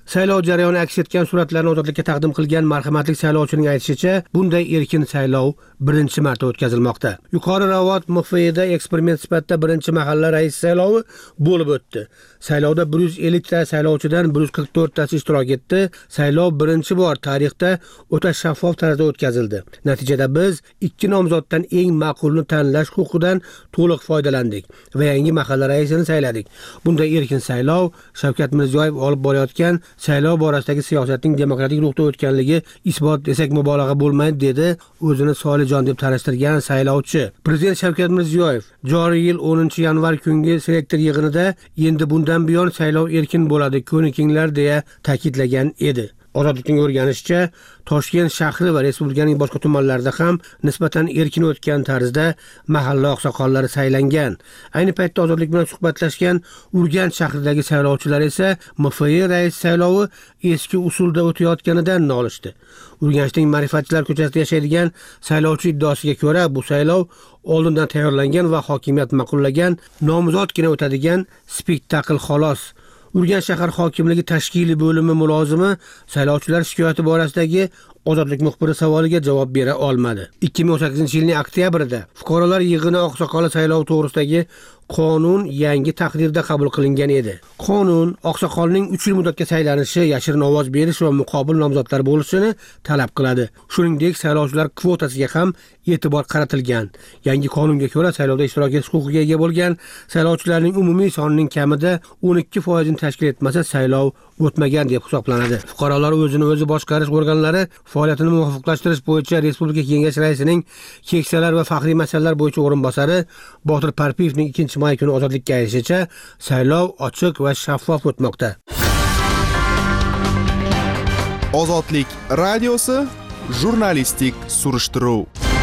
Saylov jarayoni aks etgan suratlarni ozodlikka taqdim qilgan marhamatli saylovchining aytishicha, bunday erkin saylov birinchi marta o'tkazilmoqda. Yuqori Ravot M F E'da eksperiment sifatida birinchi mahalla rais saylovi bo'lib o'tdi. Saylovda bir yuz ellik ta saylovchidan bir yuz qirq to'rt tasi ishtirok etdi. Saylov birinchi bor tarixda o'ta shaffof tarzda o'tkazildi. Natijada biz ikki nomzoddan eng ma'qulni tanlash huquqidan to'liq foydalandik va yangi mahalla raisini sayladik. Bunday erkin saylov Shavkat Mirziyoyev olib borayotgan saylov borasidagi siyosatning demokratik ruhda o'tganligi isbot desak mubolag'a bo'lmaydi, dedi o'zini Solijon deb tanishtirgan saylovchi. Prezident Shavkat Mirziyoyev joriy yil o'ninchi yanvar kungi selektor yig'inida endi bundan buyon saylov erkin bo'ladi, ko'nikinglar deya ta'kidlagan edi. Ozodlikning o'rganishicha, Toshkent shahri va respublikaning boshqa tumanlarida ham nisbatan erkin o'tgan tarzda mahalla oqsoqollari saylangan. Ayni paytda ozodlik bilan suhbatlashgan Urganch shahridagi saylovchilar esa M F E rais saylovi eski usulda o'tayotganidan nolishdi. Urganchning Ma'rifatchilar ko'chasida yashaydigan saylovchi iddaosiga ko'ra, bu saylov oldindan tayyorlangan va hokimiyat ma'qullagan nomzodgina o'tadigan spektakl xolos. Urganch shahar hokimligi tashkiliy bo'limi mulozimi saylovchilar shikoyati borasidagi Ozodlik muxbiri savoliga javob bera olmadi. ikki ming o'n sakkizinchi yilning oktyabrida fuqarolar yig'ini oqsoqoli saylovi to'g'risidagi qonun yangi taqdirda qabul qilingan edi. Qonun oqsoqolning uch yil muddatga saylanishi, yashirin ovoz berish va muqobil nomzodlar bo'lishini talab qiladi. Shuningdek, saylovchilar kvotasiga ham e'tibor qaratilgan. Yangi qonunga ko'ra saylovda ishtirok etish huquqiga ega bo'lgan saylovchilarning umumiy sonining kamida o'n ikki foiz ni tashkil etmasa saylov o'tmagan deb hisoblanadi. Fuqarolar o'zini o'zi boshqarish organlari faoliyatini muvofiqlashtirish bo'yicha Respublika Kengashi raisining keksalar va faxriy masalalar bo'yicha o'rinbosari Botir Parpiyevning ikkinchi may kuni ozodlikka aytishicha, saylov ochiq va shaffof o'tmoqda. Ozodlik radiosi jurnalistik surishtiruv.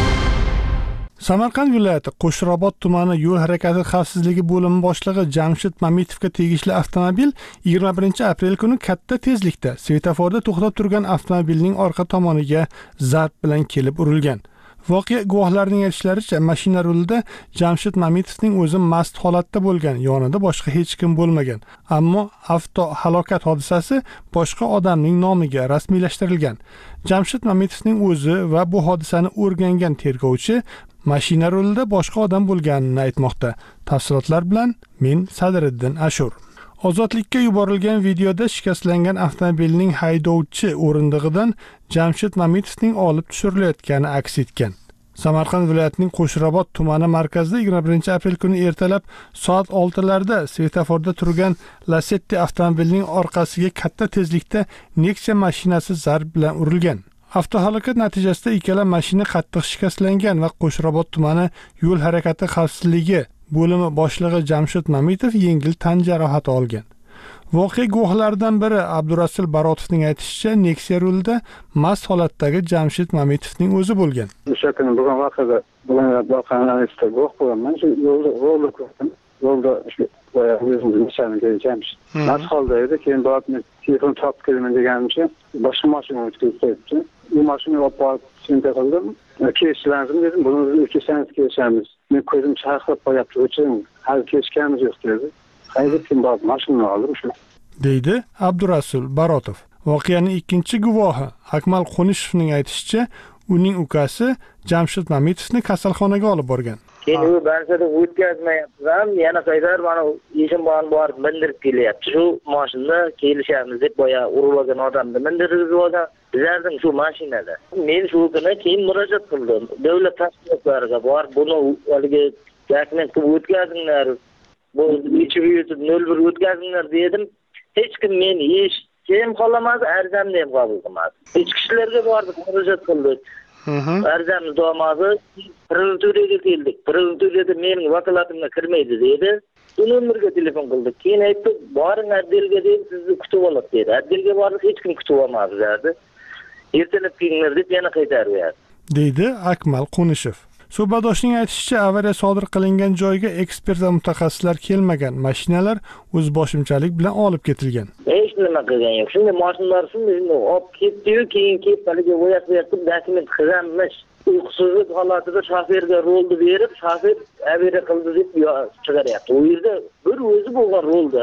Samarqand viloyati Qo'shrobod tumani yo'l harakati xavfsizligi bo'limi boshlig'i Jamshid Mamitovga tegishli avtomobil yigirma birinchi aprel kuni katta tezlikda svetoforda to'xtab turgan avtomobilning orqa tomoniga zarb bilan kelib urilgan. Voqea guvohlarining aytishlaricha, mashina rulida Jamshid Mamitovning o'zi mast holatda bo'lgan, yonida boshqa hech kim bo'lmagan. Ammo avto halokat hodisasi boshqa odamning nomiga rasmiylashtirilgan. Jamshid Mamitovning o'zi va bu hodisani o'rgangan tergovchi mashina rulida boshqa odam bo'lganini aytmoqda. Tafsilotlar bilan men Sadriddin Ashur. Ozodlikka yuborilgan videoda shikastlangan avtomobilning haydovchi o'rindig'idan Jamshid Mamitovning olib tushirilayotgani aks etgan. Samarqand viloyatining Qo'shrobod tumani markazida yigirma birinchi aprel kuni ertalab soat oltilarda svetoforda turgan Lacetti avtomobilining orqasiga katta tezlikda Nexia mashinasi zarb bilan urilgan. Avtohalokat natijasida ikkala mashina qattiq shikastlangan va Qo'shrobod tumani yo'l harakati xavfsizligi bo'limi boshlig'i Jamshid Mamitov yengil tan jarohati olgan. Voqea guvohlaridan biri Abdurasul Barotovning aytishicha, Nexia rulida mast holatdagi Jamshid Mamitovning o'zi bo'lgan. O'sha kuni bo'lgan voqeada bo'lgan voqealarni guvoh bo'laman. Shu yo'lda yo'lda ko'rdim. Yo'lda shu o'zimizning nishonaga Jamshid mast holda edi. Keyin borib telefon topib kelaman deganimcha, boshqa mashina o'tib ketdi. Bu mashina olib borib sinta qildim. Kechish lazım dedim. Buni o'tkazsangiz kelishamiz. Men ko'zim chaqib qo'yapti, o'chiring. Hali kechganimiz yo'q dedi. Qayda kim borib mashinani oldim shu. deydi Abdurasul Barotov. Voqeaning ikkinchi guvohi Akmal Qonishevning aytishicha, uning ukasi Jamshid Mamitovni kasalxonaga olib borgan. Keyin u bansada o'tkazmayapman, yana qaytar mana ishim bilan borib mindirib kelyapti. Shu mashinada kelishamiz deb boya urulagan odamni mindirib olgan. Bizlarning shu mashinada. Men shu kuni keyin murojaat qildim. Davlat tashkilotlariga borib buni haligi dokument qilib o'tkazinglar. Bu ichib yutib nol bir o'tkazinglar dedim. Hech kim meni hech kim xohlamadi, arzamni ham qabul qilmadi. Ichki ishlarga bordik, murojaat qildik. Arzamiz domadi, prokuraturga keldik. Prokuraturada mening vakolatimga kirmaydi dedi. Nomerga telefon qildik. Keyin aytdi, boring addelga deb sizni kutib oladi dedi. Addelga bordik, hech kim kutib olmadi dedi. Ertalab kelinglar deb yana qaytarib berdi, deydi Akmal Qonishev. Suhbatdoshning aytishicha, avariya sodir qilingan joyga ekspert va mutaxassislar kelmagan, mashinalar o'z boshimchalik bilan olib ketilgan. Hech nima qilgan yo'q. Shunday mashinalar shunday olib ketdi-yu, keyin kelib haliga bo'yaq-bo'yaq qilib dokument qilganmish. Uyqusizlik holatida shoferga rolni berib, shofer avariya qildi deb chiqaryapti. U yerda bir o'zi bo'lgan rolda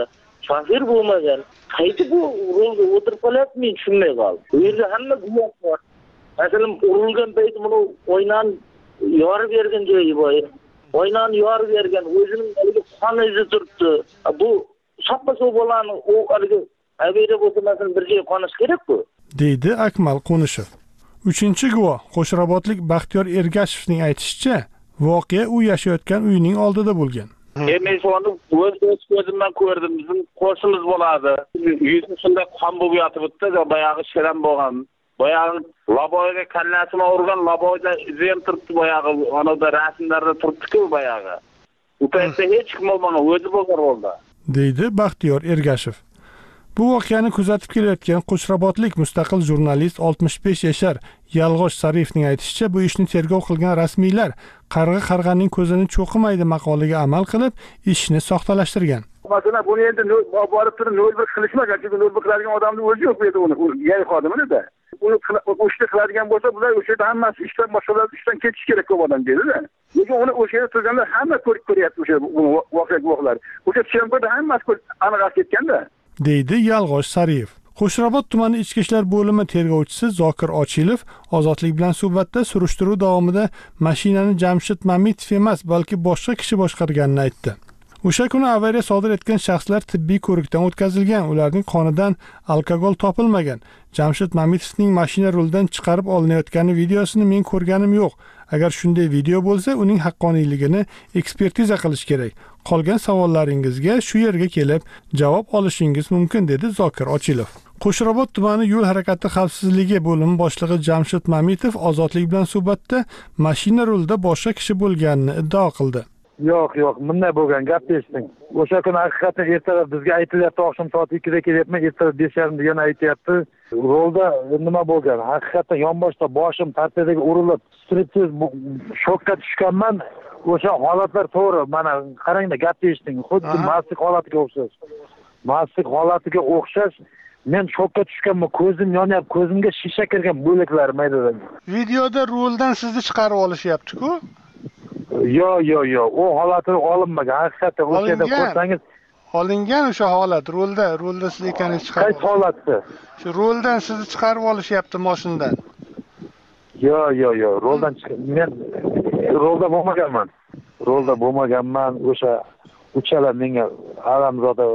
shofer bo'lmagan. Qaytib bu rolga o'tirib qolyapti, men tushunmay qoldim. Bu yerda hamma guvoh bor. Masalan, urilgan payti buni o'ynan yorib bergan joyi bor. O'ynan yorib bergan, o'zining haligi qon izi turibdi. Bu soppa-sov bo'lani u haligi aviatsiya bo'lsa masalan bir joy qonish kerak-ku. deydi Akmal Qo'nishev. Uchinchi guvoh Qo'shrabotlik Baxtiyor Ergashevning aytishicha, voqea u yashayotgan uyning oldida bo'lgan. Men shuni o'z ko'zimdan ko'rdim. Bizim qo'shimiz bo'ladi. Yuzi shunday qon bo'lib yotibdi, boyag'i shiram bo'lgan. Boyag'i laboyga kallasini urgan, laboyda izi ham turibdi boyag'i. Onada rasmlarda turibdi-ku boyag'i. U paytda hech kim bo'lmagan, o'zi bo'lgan rolda. deydi Baxtiyor Ergashev. Bu voqeani kuzatib kelayotgan Qo'shrabotlik mustaqil jurnalist oltmish besh yashar Yalg'och Sariyevning aytishicha, bu ishni tergov qilgan rasmiylar qarg'a qarg'aning ko'zini cho'qimaydi maqoliga amal qilib, ishni soxtalashtirgan. Masalan, buni endi borib turib nol bir qilishmagan, chunki nol bir qiladigan odamning o'zi yo'q bu yerda uni, yangi xodimida. Uni o'shda qiladigan bo'lsa, bular o'sha yerda hammasi ishdan boshqalar ishdan ketish kerak ko'p odam deydi-da. Lekin uni o'sha yerda turganlar hamma ko'rib ko'ryapti o'sha voqea guvohlari. O'sha Chemberda hammasi aniq ketganda. deydi Yalg'och Sariyev. Qo'shrabot tumani ichki ishlar bo'limi tergovchisi Zokir Ochilov Ozodlik bilan suhbatda surishtiruv davomida mashinani Jamshid Mamitov emas, balki boshqa kishi boshqarganini aytdi. O'sha kuni avariya sodir etgan shaxslar tibbiy ko'rikdan o'tkazilgan, ularning qonidan alkogol topilmagan. Jamshid Mamitovning mashina rulidan chiqarib olinayotgani videosini men ko'rganim yo'q. Agar shunday video bo'lsa, uning haqqoniyligini ekspertiza qilish kerak. Qolgan savollaringizga shu yerga kelib javob olishingiz mumkin, dedi Zokir Ochilov. Qo'shrabot tumani yo'l harakati xavfsizligi bo'limi boshlig'i Jamshid Mamitov Ozodlik bilan suhbatda mashina rulida boshqa kishi bo'lganini iddao qildi. Yo'q, yo'q, bunday bo'lgan gap eshitding. O'sha kuni haqiqatan ertalab bizga aytilyapti, oqshom soat ikkida kelyapman, ertalab besh yarim da yana aytyapti. Rolda nima bo'lgan? Haqiqatan yonboshda boshim tartibiga urilib, stressiz shokka tushganman. O'sha holatlar to'g'ri. Mana qarangda gapni eshiting. Xuddi mastlik holatiga o'xshash. Mastlik holatiga o'xshash. Men shokka tushganman, ko'zim yonyapti, ko'zimga shisha kirgan bo'laklar maydadan. Videoda roldan sizni chiqarib olishyapti-ku? Yo'q, yo'q, yo'q. U holatini olinmagan. Haqiqatan o'sha yerda ko'rsangiz, olingan o'sha holat, rolda, rolda siz ekaningiz chiqarib. Qaysi holatda? Shu roldan sizni chiqarib olishyapti mashinadan. Yo'q, yo'q, yo'q. Roldan men rolda bo'lmaganman. Rolda bo'lmaganman. O'sha uchala menga Alamzoda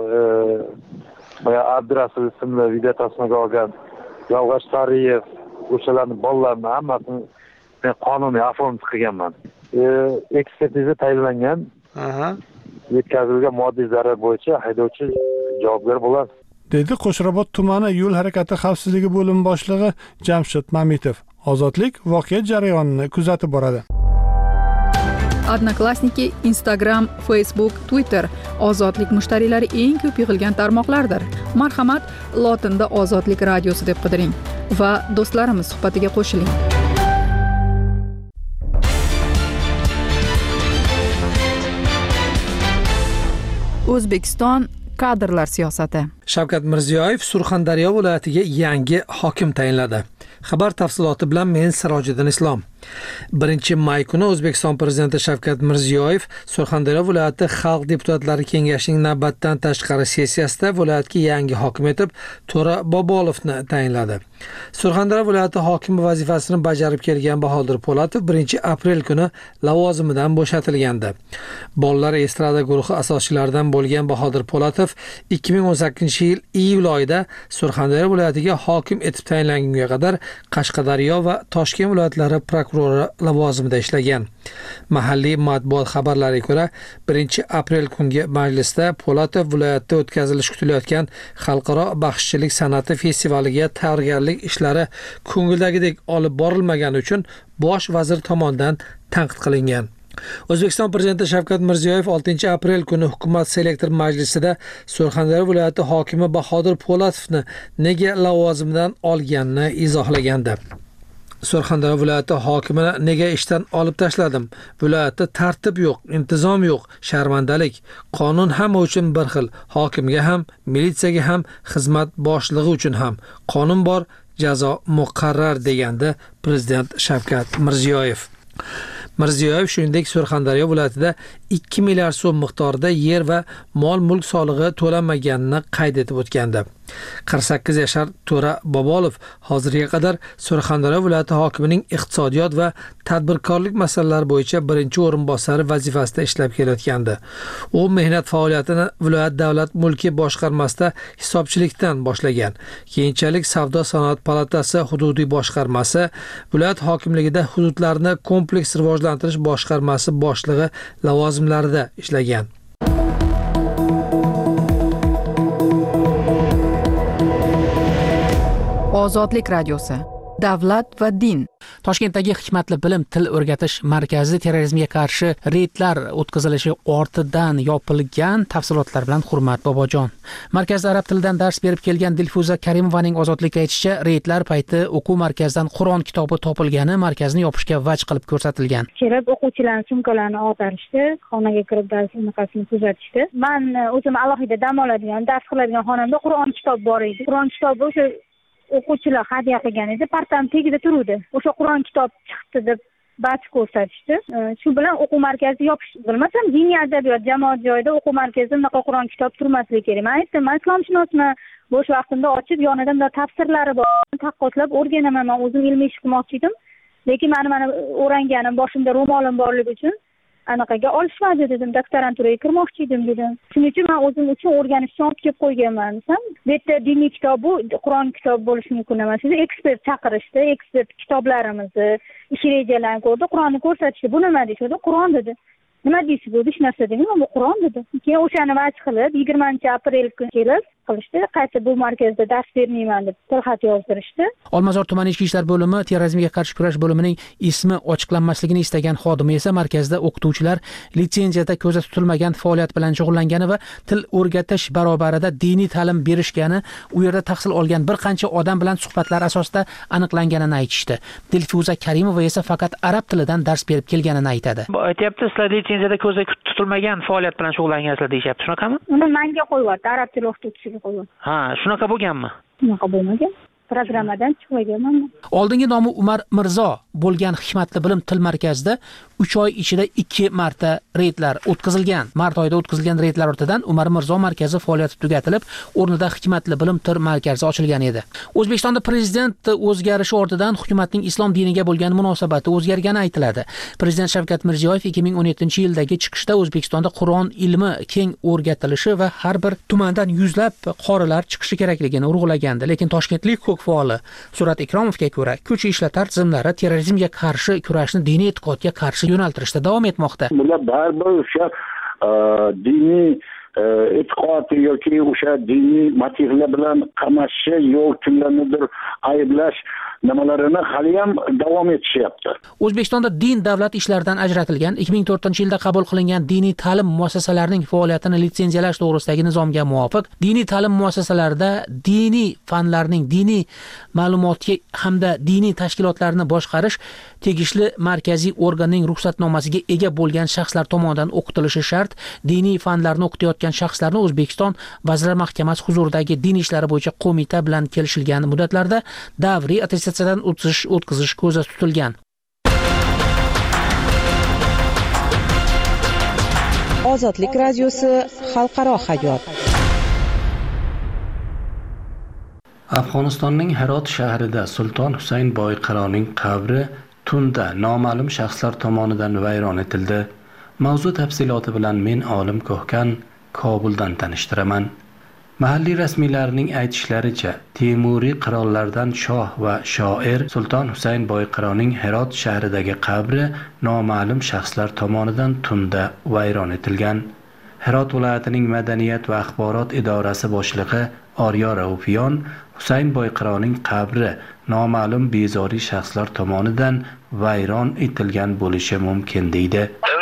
boya Abdurasul ismli video tasmaga olgan Yalg'och Sariyev, o'shalarning bolalarni hammasini men qonuniy oformib qilganman. Ekspertiza tayinlangan. Aha. Yetkazilgan moddiy zarar bo'yicha haydovchi javobgar bo'ladi, dedi Qo'shrabot tumani yo'l harakati xavfsizligi bo'limi boshlig'i Jamshid Mamitov. Ozodlik voqea jarayonini kuzatib boradi. Odnoklassniki, Instagram, Facebook, Twitter Ozodlik mushtariylari eng ko'p yig'ilgan tarmoqlardir. Marhamat, lotinda Ozodlik radiosi deb qidiring va do'stlarimiz suhbatiga qo'shiling. O'zbekiston kadrlar siyosati. Shavkat Mirziyoyev Surxondaryo viloyatiga yangi hokim tayinladi. Xabar tafsiloti bilan men Sirojiddin Islom. birinchi may kuni O'zbekiston prezidenti Shavkat Mirziyoyev Surxondaryo viloyati xalq deputatlari kengashining navbatdan tashqari sessiyasida viloyatga yangi hokim etib To'ra Bobolovni tayinladi. Surxondaryo viloyati hokimi vazifasini bajarib kelgan Bahodir Po'latov birinchi aprel kuni lavozimidan bo'shatilgandi. Bolalar estrada guruhi asoschilaridan bo'lgan Bahodir Po'latov ikki ming o'n sakkizinchi yil iyul oyida Surxondaryo viloyatiga hokim etib tayinlangunga qadar Qashqadaryo va Toshkent viloyatlari prokurori lavozimida ishlagan. Mahalliy matbuot xabarlariga ko'ra, birinchi aprel kungi majlisda Po'latov viloyatda o'tkazilishi kutilayotgan xalqaro baxshichilik san'ati festivaliga tayyorgarlik ishlari ko'ngildagidek olib borilmagani uchun bosh vazir tomonidan tanqid qilingan. O'zbekiston prezidenti Shavkat Mirziyoyev oltinchi aprel kuni hukumat selektor majlisida Surxondaryo viloyati hokimi Bahodir Po'latovni nega lavozimidan olganini izohlagandi. Surxondaryo viloyati hokimini nega ishdan olib tashladim? Viloyatda tartib yo'q, intizom yo'q, sharmandalik. Qonun hamma uchun bir xil. Hokimga ham, militsiyaga ham, xizmat boshlig'i uchun ham. Qonun bor, jazo muqarrar, degandi prezident Shavkat Mirziyoyev. Mirziyoyev shuningdek Surxondaryo viloyatida ikki milliard so'm miqdorida yer va mol mulk solig'i to'lanmaganini qayd etib o'tgandi. qirq sakkiz yashar To'ra Bobolov hozirga qadar Surxondaryo viloyati hokimining iqtisodiyot va tadbirkorlik masalalari bo'yicha birinchi o'rinbosari vazifasida ishlab kelayotgandi. U mehnat faoliyatini viloyat davlat mulki boshqarmasida hisobchilikdan boshlagan. Keyinchalik Savdo sanoat palatasi hududiy boshqarmasi, viloyat hokimligida hududlarni kompleks rivojlantirish boshqarmasi boshlig'i lavozimlarida ishlagan. Ozodlik radiosi. Davlat va din. Toshkentdagi Hikmatli bilim til o'rgatish markazi terrorizmga qarshi reydlar o'tkazilishi ortidan yopilgan tafsilotlar bilan Hurmat Bobojon. Markaz arab tilidan dars berib kelgan Dilfuza Karimovaning Ozodlikka aytishicha, reydlar payti o'quv markazidan Qur'on kitobi topilgani markazni yopishga vaj qilib ko'rsatilgan. Kelib o'quvchilarning sumkalarini ag'darishdi, xonaga kirib dars unaqasini kuzatishdi. Men o'zim alohida dam oladigan, dars qiladigan xonamda Qur'on kitobi bor edi. Qur'on kitobi o'sha o'quvchilar hadya qilgan edi, partam tagida turuvdi. O'sha Qur'on kitob chiqdi deb bach ko'rsatishdi. Shu bilan o'quv markazi yopish. Bilmasam, diniy adabiyot jamoat joyida o'quv markazida unaqa Qur'on kitob turmasligi kerak. Men aytdim, men islomshunosman, bo'sh vaqtimda ochib, yonida tafsirlari bor, taqqoslab o'rganaman. Men o'zim ilmiy ish qilmoqchi edim. Lekin meni mana o'ranganim, boshimda ro'molim borligi uchun anaqaga olishmadi dedim, doktoranturaga kirmoqchi edim dedim. Shuning uchun men o'zim uchun o'rganishni olib kelib qo'yganman. Bu yerda diniy kitob, bu Qur'on kitobi bo'lishi mumkin emas. Sizni ekspert chaqirishdi, ekspert kitoblarimizni, ish rejalarini ko'rdi, Qur'onni ko'rsatishdi. Bu nima deyishdi? Qur'on dedi. Nima deysiz bu? Hech narsa dedim, bu Qur'on dedi. Keyin o'shani vaj qilib, yigirmanchi aprel kuni kelib qilishdi. Qayta bu markazda dars bermayman deb tilxat yozdirishdi. Olmazor tumani ichki ishlar bo'limi terrorizmga qarshi kurash bo'limining ismi ochiqlanmasligini istagan xodimi esa markazda o'qituvchilar litsenziyada ko'zda tutilmagan faoliyat bilan shug'ullangani va til o'rgatish barobarida diniy ta'lim berishgani, u yerda tahsil olgan bir qancha odam bilan suhbatlar asosida aniqlanganini aytishdi. Dilfuza Karimova esa faqat arab tilidan dars berib kelganini aytadi. Aytyapti, sizlar litsenziyada ko'zda tutilmagan faoliyat bilan shug'ullangansizlar deyapti, shunaqami? Uni menga qo'yibdi, arab tili o'qituvchisiga. Ha, shunaqa bo'lganmi? Shunaqa bo'lmagan. Programmadan chiqmaganman. Oldingi nomi Umar Mirzo bo'lgan Hikmatli bilim til markazida uch oy ichida ikki marta reydlar o'tkazilgan. Mart oyida o'tkazilgan reydlar ortidan Umar Mirzo markazi faoliyati tugatilib, o'rnida Hikmatli bilim til markazi ochilgan edi. O'zbekistonda prezident o'zgarishi ortidan hukumatning islom diniga bo'lgan munosabati o'zgargani aytiladi. Prezident Shavkat Mirziyoyev ikki ming o'n yettinchi yildagi chiqishda O'zbekistonda Qur'on ilmi keng o'rgatilishi va har bir tumandan yuzlab qorilar chiqishi kerakligini urg'ulagandi. Lekin toshkentlik huquq faoli Surat Ikromovga ko'ra, kuch ishlatar tizimlari terrorizmga qarshi kurashni diniy e'tiqodga qarshi yo'naltirishda davom etmoqda. Bular baribir o'sha diniy e'tiqod yoki o'sha diniy motivlar bilan qamashi yoki kimlarnidir ayblash nimalarini hali ham davom etishyapti. O'zbekistonda din davlat ishlaridan ajratilgan ikki ming to'rtinchi yilda qabul qilingan diniy ta'lim muassasalarining faoliyatini litsenziyalash to'g'risidagi nizomga muvofiq diniy ta'lim muassasalarida diniy fanlarning diniy ma'lumotga hamda diniy tashkilotlarni boshqarish tegishli markaziy organning ruxsatnomasiga ega bo'lgan shaxslar tomonidan o'qitilishi shart. Diniy fanlarni o'qitayotgan shaxslarni O'zbekiston Vazirlar Mahkamasi huzuridagi din ishlari bo'yicha qo'mita bilan kelishilgan muddatlarda davriy attestatsiyadan o'tkazish o'tkazish ko'zda tutilgan. Ozodlik radiosi xalqaro hayot. Afg'onistonning Herot shahrida Sulton Husayn Boyqironing qabri tunda noma'lum shaxslar tomonidan vayron etildi. Mavzu tafsiloti bilan men Olim Ko'hkan Kobuldan tanishtiraman. Mahalliy rasmiylarning aytishlaricha, Temuriy qirollardan shoh va shoir Sulton Husayn Boyqironing Herot shahridagi qabri noma'lum shaxslar tomonidan tunda vayron etilgan. Herot viloyatining madaniyat va axborot idorasi boshlig'i Oryo Raufiyon Husayn Boyqironing qabri noma'lum bezori shaxslar tomonidan vayron etilgan bo'lishi mumkin deydi.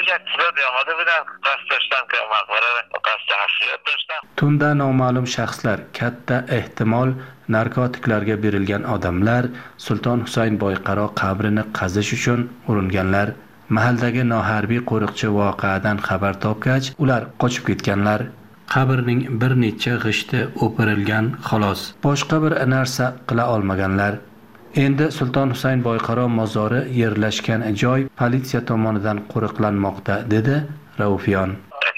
Tunda noma'lum shaxslar, katta ehtimol narkotiklarga berilgan odamlar Sulton Husayn Boyqaro qabrini qazish uchun uringanlar. Mahaldagi noharbiy qo'riqchi voqeadan xabar topgach, ular qochib ketganlar. Qabrning bir necha g'ishti o'pirilgan xolos. Boshqa bir narsa qila olmaganlar. Endi Sulton Husayn Boyqaro mozori yerlashgan joy politsiya tomonidan qo'riqlanmoqda, dedi Raufyon.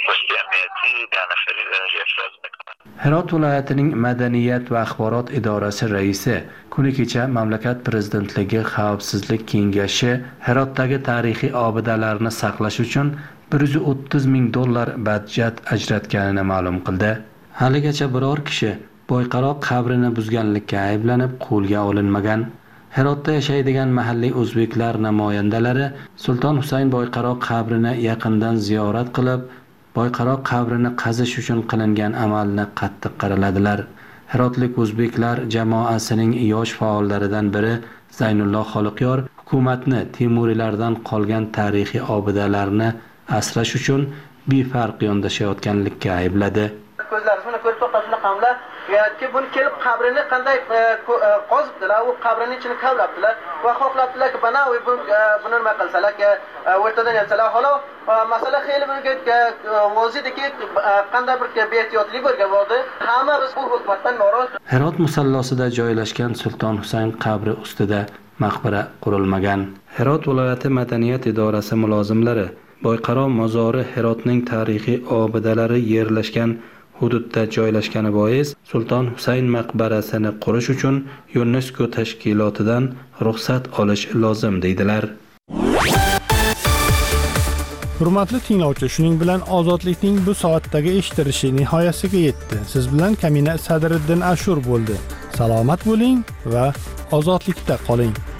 Herot viloyatining Madaniyat va axborot idorasi raisi kuni kecha mamlakat prezidentligi xavfsizlik kengashi Herotdagi tarixiy obidalarni saqlash uchun bir yuz o'ttiz ming dollar budjet ajratganini ma'lum qildi. Haligacha biror kishi Boyqaro qabrini buzganlikka ayblanib qo'lga olinmagan. Herotda yashaydigan mahalliy o'zbeklar namoyandalari Sulton Husayn Boyqaro qabrini yaqindan ziyorat qilib, Boyqaro qabrini qazish uchun qilingan amalni qattiq qaraladilar. Herotlik o'zbeklar jamoasining yosh faollaridan biri Zaynulloh Xoliqyor hukumatni Temuriylardan qolgan tarixiy obidalarni asrash uchun befarq yondashayotganlikka aybladi. Ko'zlar shuni ko'rib to'xtashni qamlar ki buni kelib qabrini qanday qozibdilar, u qabrining ichini kavlabdilar va xohlabdilarki bana buni nima qilsalar, o'rtadan yelsalar, xolos masala xeyli bunga o'zidagi qanday bir beehtiyotlik bo'lgan bo'ldi. Hamma biz bu hukumatdan norozi. Herot musallosida joylashgan Sulton Husayn qabri ustida maqbara qurilmagan. Herot viloyati madaniyat idorasi mulozimlari Boyqaro mozori Herotning tarixiy obidalari yerlashgan hududda joylashgani bois Sulton Husayn maqbarasini qurish uchun UNESCO tashkilotidan ruxsat olish lozim deydilar. Hurmatli tinglovchi, shuning bilan ozodlikning bu soatdagi eshittirishi nihoyasiga yetdi. Siz bilan Kamina Sadriddin Ashur bo'ldi. Salomat bo'ling va ozodlikda qoling.